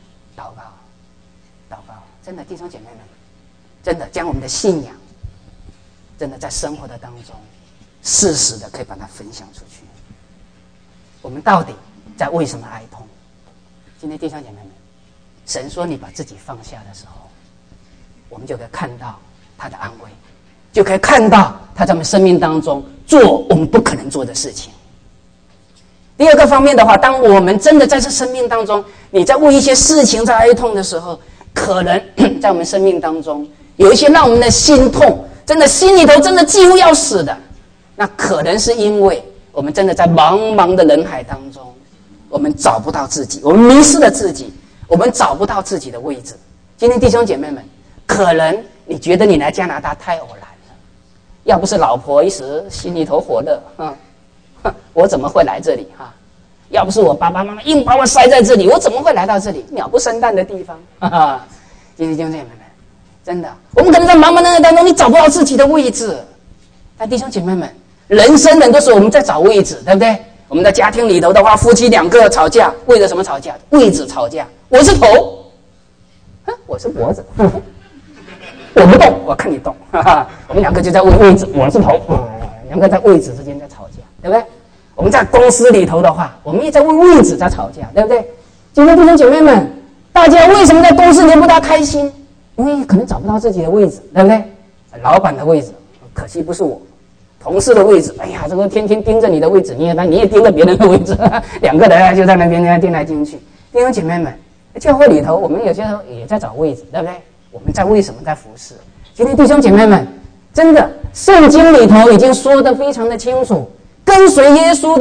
告，真的弟兄姐妹们，真的将我们的信仰，真的在生活的当中，适时的可以把它分享出去。我们到底在为什么哀痛？今天弟兄姐妹们，神说你把自己放下的时候，我们就可以看到他的安慰，就可以看到他在我们生命当中做我们不可能做的事情。第2个方面的话，当我们真的在这生命当中，你在为一些事情在哀痛的时候，可能在我们生命当中有一些让我们的心痛，真的心里头真的几乎要死的，那可能是因为我们真的在茫茫的人海当中，我们找不到自己，我们迷失了自己，我们找不到自己的位置。今天弟兄姐妹们，可能你觉得你来加拿大太偶然了，要不是老婆一时心里头火热，我怎么会来这里啊？要不是我爸爸妈妈硬把我塞在这里，我怎么会来到这里鸟不生蛋的地方？今天弟兄姐妹们，真的，我们可能在茫茫人海当中，你找不到自己的位置。但弟兄姐妹们，人生很多时候我们在找位置，对不对？我们的家庭里头的话，夫妻2个吵架，为了什么吵架？位置吵架。我是头，我是脖子，我不动，我看你动，我们2个就在为位置，我是头，2个在位置之间在吵架，对不对？我们在公司里头的话，我们也在为位置在吵架，对不对？今天弟兄姐妹们，大家为什么在公司里不大开心？因为可能找不到自己的位置，对不对？老板的位置，可惜不是我；同事的位置，哎呀，这个天天盯着你的位置，你也盯着别人的位置，2个人就在那边盯来盯去。弟兄姐妹们，教会里头，我们有些时候也在找位置，对不对？我们在为什么在服侍？今天弟兄姐妹们，真的，圣经里头已经说得非常的清楚。跟随耶稣的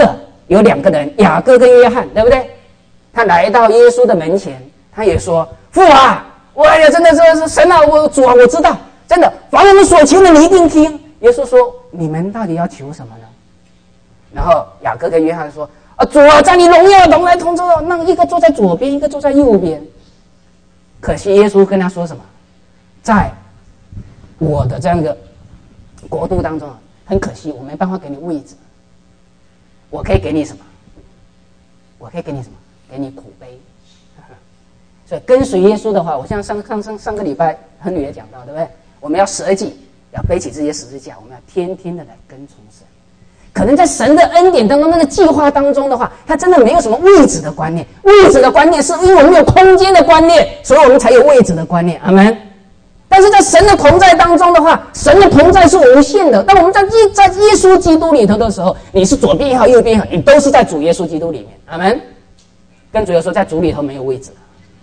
有2个人，雅各跟约翰，对不对？他来到耶稣的门前，他也说：“父啊，哎呀，真的是神啊，主啊，我知道，真的，凡我们所求的，你一定听。”耶稣说：“你们到底要求什么呢？”然后雅各跟约翰说：“主啊，在你荣耀同来同坐，让一个坐在左边，一个坐在右边。”可惜耶稣跟他说什么？在我的这样一个国度当中，很可惜，我没办法给你位置。我可以给你什么？我可以给你什么？给你苦悲。所以跟随耶稣的话，我像上个礼拜和女儿讲到，对不对？我们要舍己，要背起自己的十字架，我们要天天的来跟从神。可能在神的恩典当中，那个计划当中的话，他真的没有什么位置的观念。位置的观念是因为我们有空间的观念，所以我们才有位置的观念。阿们。但是在神的同在当中的话，神的同在是无限的。当我们在耶稣基督里头的时候，你是左边也好，右边也好，你都是在主耶稣基督里面。阿们。跟主耶稣说，在主里头没有位置。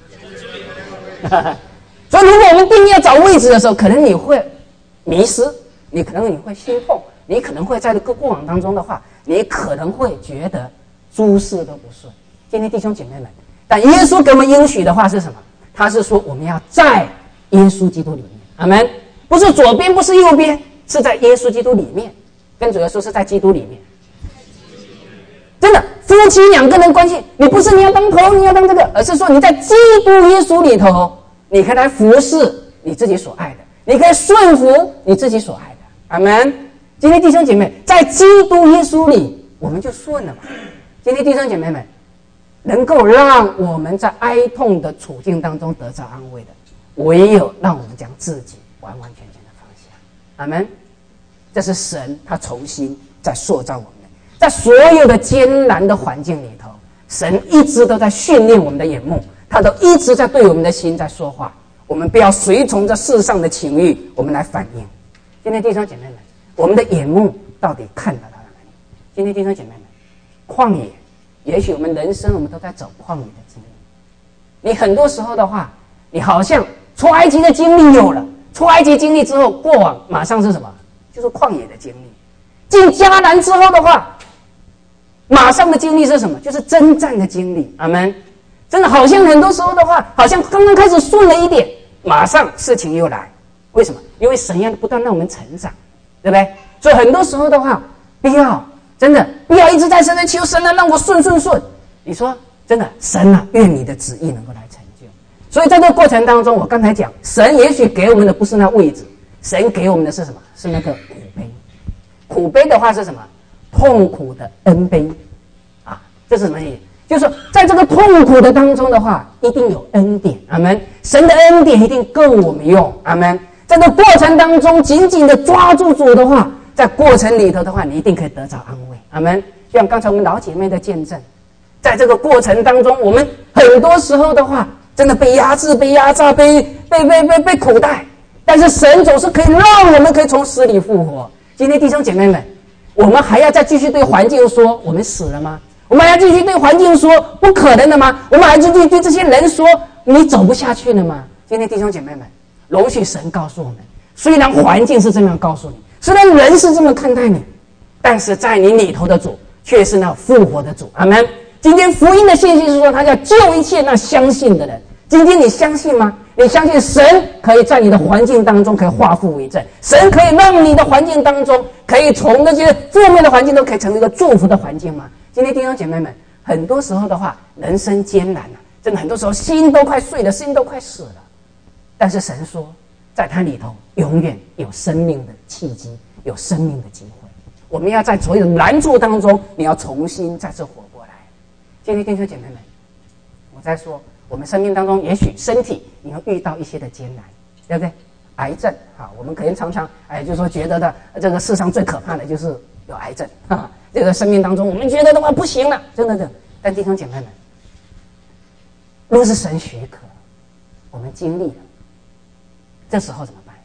所以如果我们定义要找位置的时候，可能你会迷失，你会心痛，你可能会在这个过往当中的话，你可能会觉得诸事都不顺。今天弟兄姐妹们，但耶稣给我们应许的话是什么？他是说我们要在耶稣基督里面。阿们。不是左边，不是右边，是在耶稣基督里面。跟主耶稣是在基督里面。真的，夫妻2个人关系，你不是你要当头，你要当这个，而是说你在基督耶稣里头，你可以来服侍你自己所爱的，你可以顺服你自己所爱的。阿们。今天弟兄姐妹，在基督耶稣里，我们就顺了嘛。今天弟兄姐妹们，能够让我们在哀痛的处境当中得到安慰的，唯有让我们将自己完完全全的放下。阿们。这是神他重新在塑造我们。在所有的艰难的环境里头，神一直都在训练我们的眼目，他都一直在对我们的心在说话。我们不要随从这世上的情欲，我们来反应。今天弟兄姐妹们，我们的眼目到底看到哪里？今天弟兄姐妹们，旷野，也许我们人生我们都在走旷野的经历。你很多时候的话，你好像出埃及的经历有了，出埃及经历之后，过往马上是什么？就是旷野的经历。进迦南之后的话，马上的经历是什么？就是征战的经历。阿们。真的好像很多时候的话，好像刚刚开始顺了一点，马上事情又来。为什么？因为神要不断让我们成长，对不对？所以很多时候的话，不要一直在神的求神啊，让我顺。你说真的，神啊，愿你的旨意能够来成就。所以在这个过程当中，我刚才讲，神也许给我们的不是那位置，神给我们的是什么？是那个苦悲。苦悲的话是什么？痛苦的恩悲啊，这是什么意思？就是说，在这个痛苦的当中的话，一定有恩典。阿们。神的恩典一定够我们用。阿们。在这过程当中，紧紧的抓住主的话，在过程里头的话，你一定可以得到安慰。阿们。就像刚才我们老姐妹的见证，在这个过程当中，我们很多时候的话，真的被压制、被压榨、被苦待，但是神总是可以让我们可以从死里复活。今天弟兄姐妹们，我们还要再继续对环境说我们死了吗？我们还要继续对环境说不可能的吗？我们还继续对这些人说你走不下去了吗？今天弟兄姐妹们，容许神告诉我们，虽然环境是这样告诉你，虽然人是这么看待你，但是在你里头的主却是那复活的主。阿们。今天福音的信息是说，他要救一切那相信的人。今天你相信吗？你相信神可以在你的环境当中可以化腐为正，神可以让你的环境当中可以从那些负面的环境都可以成为一个祝福的环境吗？今天弟兄姐妹们，很多时候的话，人生艰难啊，真的很多时候心都快碎了，心都快死了。但是神说，在他里头永远有生命的契机，有生命的机会。我们要在所有的难处当中，你要重新再次活过来。今天弟兄姐妹们，我在说，我们生命当中也许身体你会遇到一些的艰难，对不对？癌症啊，我们可能常常就是说觉得的这个世上最可怕的就是有癌症啊。这个生命当中，我们觉得的话不行了，真的。但弟兄姐妹们，若是神许可，我们经历了，这时候怎么办？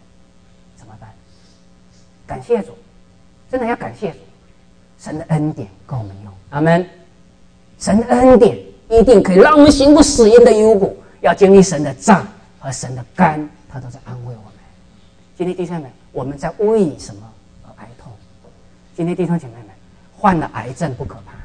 感谢主，真的要感谢主，神的恩典够我们用。阿们。神的恩典一定可以让我们行过死荫的幽谷，要经历神的杖和神的竿，他都在安慰我们。今天弟兄们，我们在为什么而哀痛？今天弟兄姐妹们，患了癌症不可怕，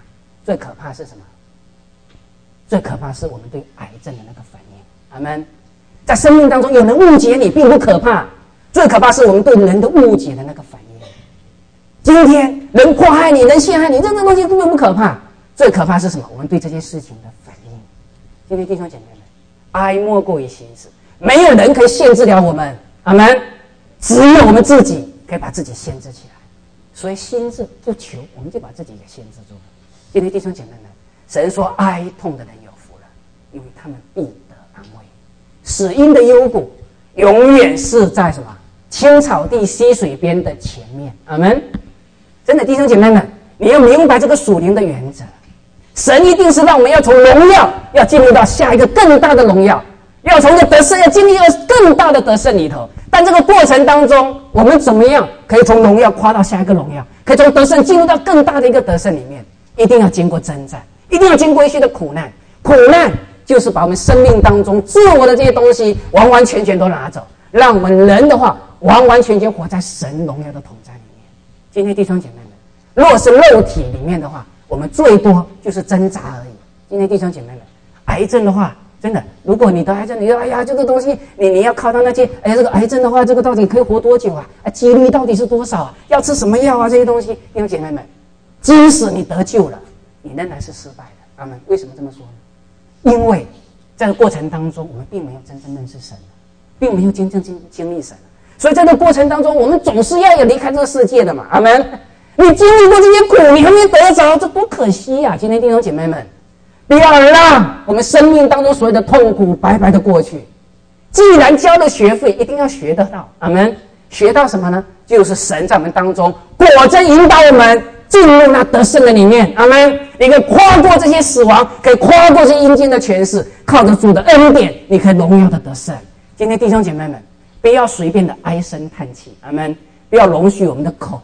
最可怕是什么？最可怕是我们对癌症的那个反应。阿们。在生命当中，有人误解你并不可怕，最可怕是我们对人的误解的那个反应。今天人迫害你，人陷害你，这东西根本不可怕，最可怕是什么？我们对这件事情的反应。今天弟兄姐妹们，哀莫过于心死，没有人可以限制了我们。阿们。只有我们自己可以把自己限制起来，所以心智就求，我们就把自己给限制住了。今天弟兄姐妹们，神说哀痛的人有福了，因为他们必得安慰。死荫的幽谷永远是在什么？青草地溪水边的前面。阿们。真的弟兄姐妹们，你要明白这个属灵的原则，神一定是让我们要从荣耀要进入到下一个更大的荣耀，要从这得胜要经历到更大的得胜里头。但这个过程当中，我们怎么样可以从荣耀跨到下一个荣耀，可以从得胜进入到更大的一个得胜里面？一定要经过征战，一定要经过一些的苦难。苦难就是把我们生命当中自我的这些东西完完全全都拿走，让我们人的话完完全全活在神荣耀的同在里面。今天弟兄姐妹们，若是肉体里面的话，我们最多就是挣扎而已。今天弟兄姐妹们，癌症的话，真的，如果你得癌症，你说哎呀，这个东西你要靠到那些，哎呀，这个癌症的话，这个到底可以活多久啊？几率到底是多少啊？要吃什么药啊？这些东西，弟兄姐妹们，即使你得救了，你仍然是失败的。阿们。为什么这么说呢？因为在这过程当中，我们并没有真正认识神，并没有真正经历神，所以在这过程当中，我们总是要离开这个世界的嘛。阿们。你经历过这些苦，你还没得着，这多可惜呀！今天弟兄姐妹们，不要让我们生命当中所有的痛苦白白的过去。既然交了学费，一定要学得到。阿们。学到什么呢？就是神在我们当中果真引导我们进入那得胜的里面。阿们。你可以跨过这些死亡，可以跨过这些阴间的权势，靠着主的恩典，你可以荣耀的得胜。今天弟兄姐妹们，不要随便的唉声叹气。阿们。不要容许我们的口，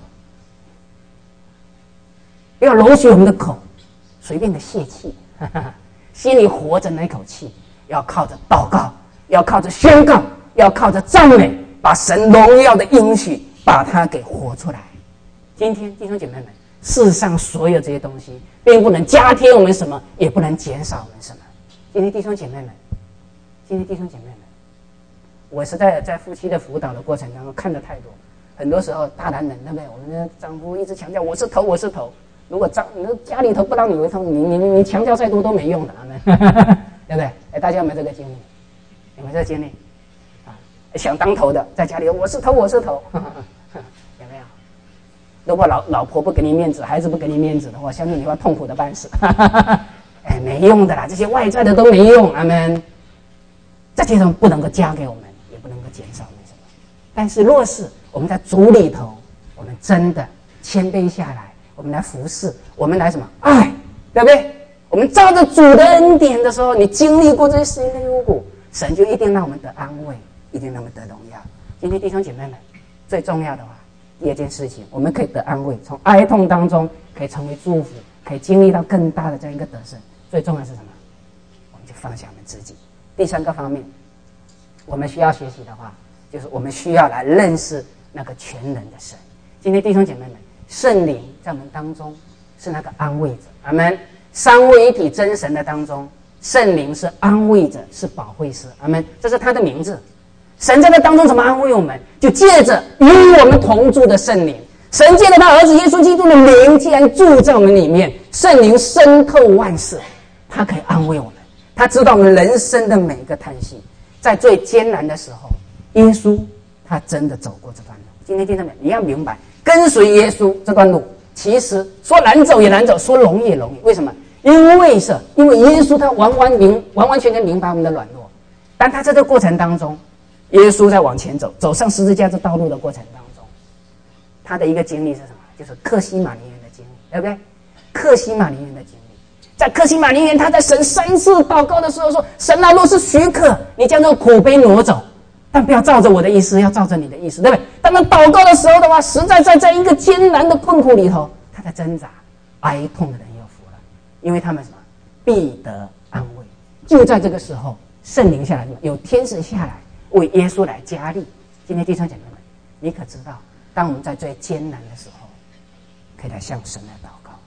不要容许我们的口随便的泄气。心里活着那口气，要靠着祷告，要靠着宣告，要靠着赞美，把神荣耀的应许把它给活出来。今天弟兄姐妹们，世上所有这些东西并不能加添我们什么，也不能减少我们什么。今天弟兄姐妹们，我是在夫妻的辅导的过程当中看得太多，很多时候大男人，对不对？我们的丈夫一直强调我是头，我是头。如果你家里头不让你为头，你强调再多都没用的。对不对？大家有没有这个经历？有没有这个经历？啊，想当头的在家里我是头，我是头。有没有？如果老婆不给你面子，孩子不给你面子的话，相信你会痛苦的半死。没用的啦，这些外在的都没用。阿们。这些东西不能够加给我们，也不能够减少我们什么。但是若是我们在主里头，我们真的谦卑下来，我们来服侍，我们来什么爱，对不对？我们照着主的恩典的时候，你经历过这些死荫的幽谷，神就一定让我们得安慰，一定让我们得荣耀。今天弟兄姐妹们，最重要的话，第二件事情，我们可以得安慰，从哀痛当中可以成为祝福，可以经历到更大的这样一个得胜。最重要的是什么？我们就放下我们自己。第三个方面，我们需要学习的话，就是我们需要来认识那个全能的神。今天弟兄姐妹们，圣灵在我们当中是那个安慰者。阿们。三位一体真神的当中，圣灵是安慰者，是保惠师。阿们。这是他的名字。神在这当中怎么安慰我们？就借着与我们同住的圣灵。神借着他儿子耶稣基督的灵，既然住在我们里面，圣灵渗透万事，他可以安慰我们。他知道我们人生的每一个叹息，在最艰难的时候，耶稣他真的走过这段路。今天听到没？你要明白，跟随耶稣这段路，其实说难走也难走，说容易也容易。为什么？因为耶稣他完完全全明白我们的软弱，但他在这个过程当中，耶稣在往前走上十字架这道路的过程当中，他的一个经历是什么？就是客西马尼园的经历，对不对？客西马尼园的经历。在客西马尼园，他在神3次祷告的时候说：“神啊，若是许可，你将这个苦杯挪走，但不要照着我的意思，要照着你的意思，对不对？”当他祷告的时候的话，实在在一个艰难的困苦里头，他在挣扎。哀痛的人有福了，因为他们什么？必得安慰。就在这个时候，圣灵下来，有天使下来为耶稣来加力。今天弟兄姐妹们，你可知道，当我们在最艰难的时候，可以来向神来祷告。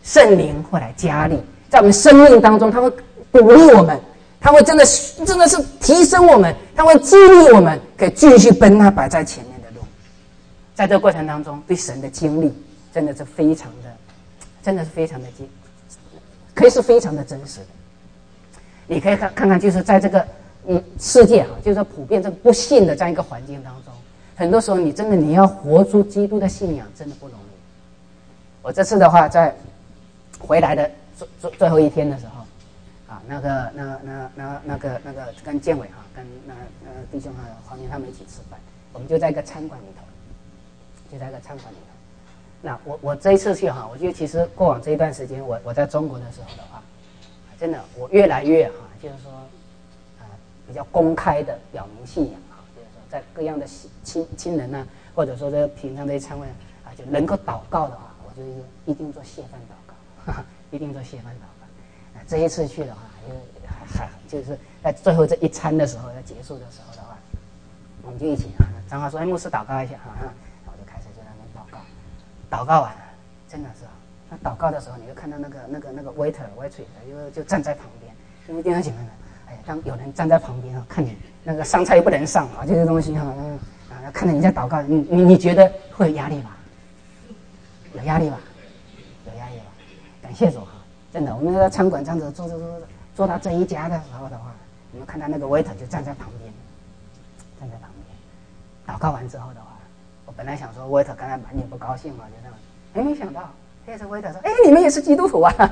圣灵会来加力，在我们生命当中，他会鼓励我们，他会真的是提升我们，他会激励我们，可以继续奔那摆在前面的路。在这个过程当中，对神的经历真的是非常的可以是非常的真实的。你可以看看，就是在这个世界就是说普遍这个不信的这样一个环境当中，很多时候你要活出基督的信仰真的不容易。我这次的话，在回来的最后一天的时候，那个跟建伟跟弟兄黄明他们一起吃饭，我们就在一个餐馆里头。那我这一次去我觉得其实过往这一段时间，我在中国的时候的话，真的我越来越就是说比较公开的表明信仰就是说在各样的亲人或者说这平常的餐会就能够祷告的话，我就一定做谢饭祷告，一定做谢饭祷告。这一次去的话，就是在最后这一餐的时候，在结束的时候的话，我们就一起长老说：“牧师祷告一下我就开始在那边祷告。祷告完了，真的是那祷告的时候，你就看到那个 waitress 就站在旁边，因为弟兄姐妹们，当有人站在旁边看你那个上菜又不能上这些东西看着你在祷告，你觉得会有压力吧？有压力吧？感谢主真的，我们在餐馆这样子做到这一家的时候的话，我们看到那个 waiter 就站在旁边，祷告完之后的话，我本来想说 waiter 刚才满脸不高兴就这样，没想到这 waiter 说：“你们也是基督徒啊！”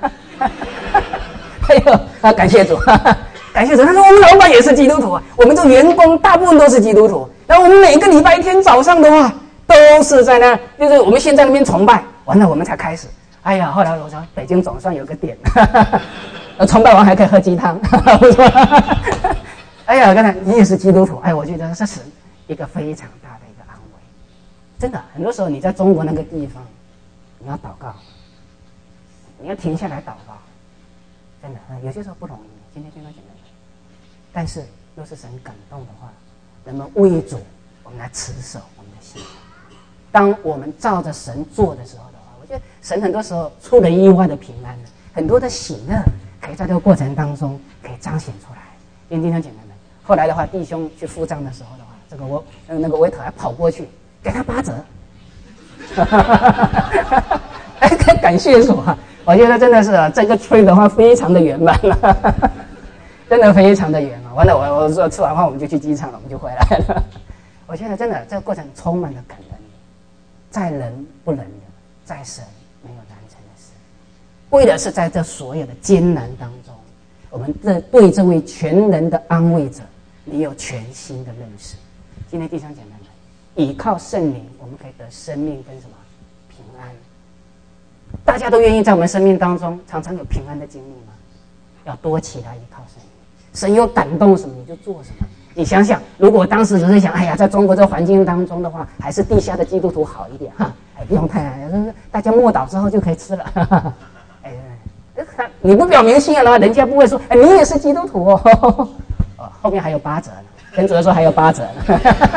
感谢主，感谢主。他说我们老板也是基督徒我们这员工大部分都是基督徒，然后我们每个礼拜天早上的话，都是在那，就是我们先在那边崇拜，完了我们才开始。后来我说北京总算有个点，崇拜完还可以喝鸡汤。我说，刚才你也是基督徒，我觉得这是一个非常大的一个安慰。真的，很多时候你在中国那个地方，你要祷告，你要停下来祷告，真的有些时候不容易。今天听到姐妹们，但是若是神感动的话，人们为主，我们来持守我们的心。当我们照着神做的时候的话，我觉得神很多时候出了意外的平安，很多的喜乐可以在这个过程当中可以彰显出来。因为弟兄姐妹们，后来的话，弟兄去付账的时候的话，这个那个waiter还跑过去给他8折，感谢主我觉得真的是这个 trip 的话非常的圆满了，真的非常的圆满。完了，我说吃完饭我们就去机场了，我们就回来了。我觉得真的这个过程充满了感恩，在人不能的，在神没有难成的事。为的是在这所有的艰难当中，我们对这位全能的安慰者，你有全新的认识。今天弟兄姐妹们，倚靠圣灵，我们可以得生命跟什么平安。大家都愿意在我们生命当中常常有平安的经历吗？要多起来依靠圣灵。神有感动什么你就做什么。你想想，如果当时只是想，在中国这个环境当中的话，还是地下的基督徒好一点不用太大家默祷之后就可以吃了。你不表明信仰的话，人家不会说，你也是基督徒后面还有8折呢，跟主说还有8折呢。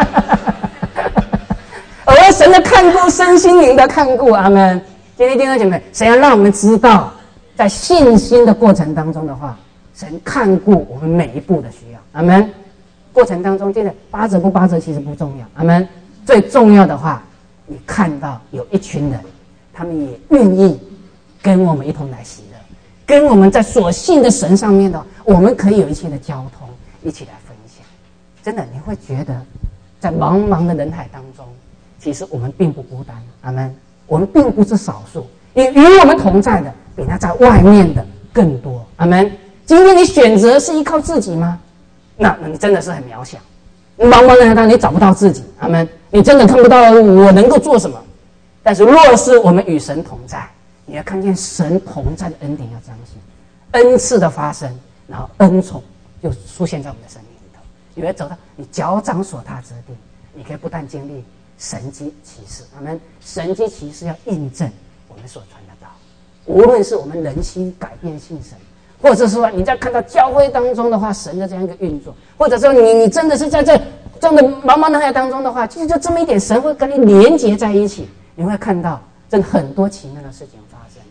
而神的看顾，身心灵的看顾，阿们。今天弟兄姐妹，神要让我们知道，在信心的过程当中的话，神看顾我们每一步的需要，阿们。过程当中，真的8折不8折其实不重要，阿们。最重要的话，你看到有一群人，他们也愿意跟我们一同来喜乐，跟我们在所信的神上面的，我们可以有一些的交通，一起来分享。真的，你会觉得在茫茫的人海当中，其实我们并不孤单，阿们。我们并不是少数，因为与我们同在的比那在外面的更多，阿们。今天你选择是依靠自己吗？那你真的是很渺小，茫茫人海当中你找不到自己，阿们。你真的看不到我能够做什么。但是若是我们与神同在，你要看见神同在的恩典要彰显，恩赐的发生，然后恩宠就出现在我们的生命里头。你会走到你脚掌所踏之地，你可以不但经历神迹奇事，阿们。神迹奇事要印证我们所传的道，无论是我们人心改变信神，或者说你在看到教会当中的话，神的这样一个运作，或者说你真的是在这样的茫茫人海当中的话，就这么一点，神会跟你连结在一起，你会看到真的很多奇妙的事情发生。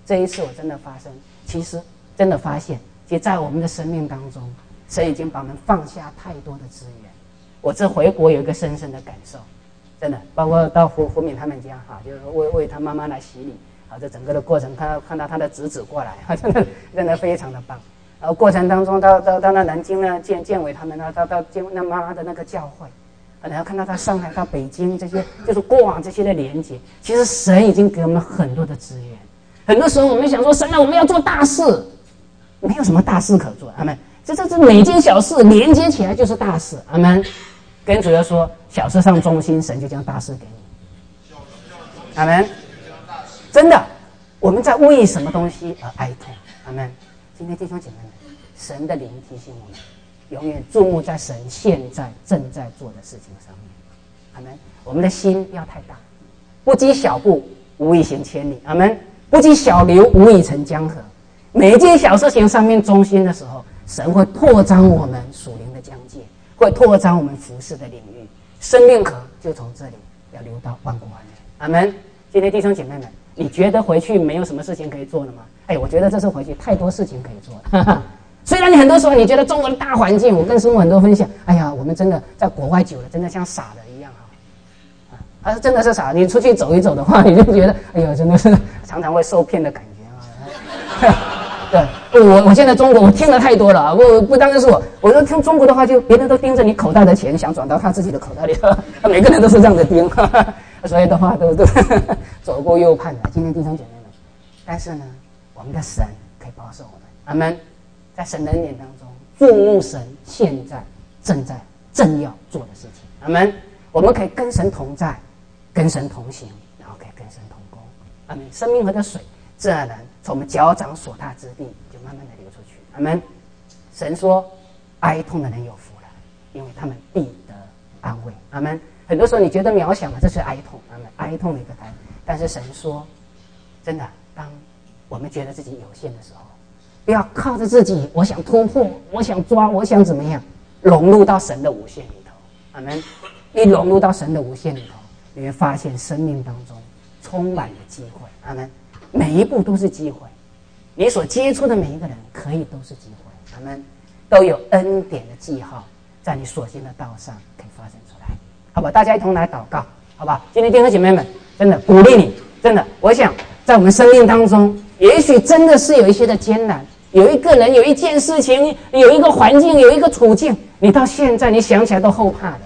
这一次我真的发生，其实真的发现，其实在我们的生命当中，神已经把我们放下太多的资源。我这回国有一个深深的感受，真的，包括到福敏他们家哈，就是为他妈妈来洗礼，啊，这整个的过程，看到他的侄子过来，真的非常的棒。然后过程当中到那南京呢，建伟他们呢，到那妈妈的那个教会，然后看到他上海到北京这些，就是过往这些的连结。其实神已经给我们很多的资源，很多时候我们想说，神啊，我们要做大事，没有什么大事可做，阿们。这每件小事连接起来就是大事，阿们。跟主要说，小事上忠心，神就将大事给你，阿们。真的，我们在为什么东西而哀痛，阿们。今天弟兄姐妹们，神的灵提醒我们，永远注目在神现在正在做的事情上面，阿们。我们的心不要太大，不积小步，无以行千里，阿们。不积小流，无以成江河。每一件小事情上面忠心的时候，神会扩张我们属灵的疆界，会拓张我们服事的领域，生命河就从这里要流到万国万民，阿们。今天弟兄姐妹们，你觉得回去没有什么事情可以做了吗？我觉得这次回去太多事情可以做了。虽然你很多时候你觉得中国的大环境，我跟师母很多分享，我们真的在国外久了，真的像傻的一样真的是傻。你出去走一走的话，你就觉得，真的是常常会受骗的感觉啊。对，我现在中国我听了太多了啊！不单单是我说听中国的话，就别人都盯着你口袋的钱，想转到他自己的口袋里，每个人都是这样的盯，所以的话都左顾右盼的。今天弟兄姐妹们，但是呢，我们的神可以保守我们，阿们。在神的恩典当中，注目神现在正要做的事情，阿们。我们可以跟神同在，跟神同行，然后可以跟神同工，阿们。生命河的水自然从我们脚掌所踏之地就慢慢的流出去，阿们。神说，哀痛的人有福了，因为他们必得安慰，阿们。很多时候你觉得渺小嘛，这是哀痛，阿们，哀痛的一个哀。但是神说，真的，当我们觉得自己有限的时候，不要靠着自己，我想突破，我想抓，我想怎么样，融入到神的无限里头，阿们。一融入到神的无限里头，你会发现生命当中充满了机会，阿们。每一步都是机会，你所接触的每一个人可以都是机会，阿们。都有恩典的记号在你所行的道上可以发生出来，好吧？大家一同来祷告，好吧？今天弟兄姐妹们，真的鼓励你，真的，我想在我们生命当中，也许真的是有一些的艰难，有一个人，有一件事情，有一个环境，有一个处境，你到现在你想起来都后怕的。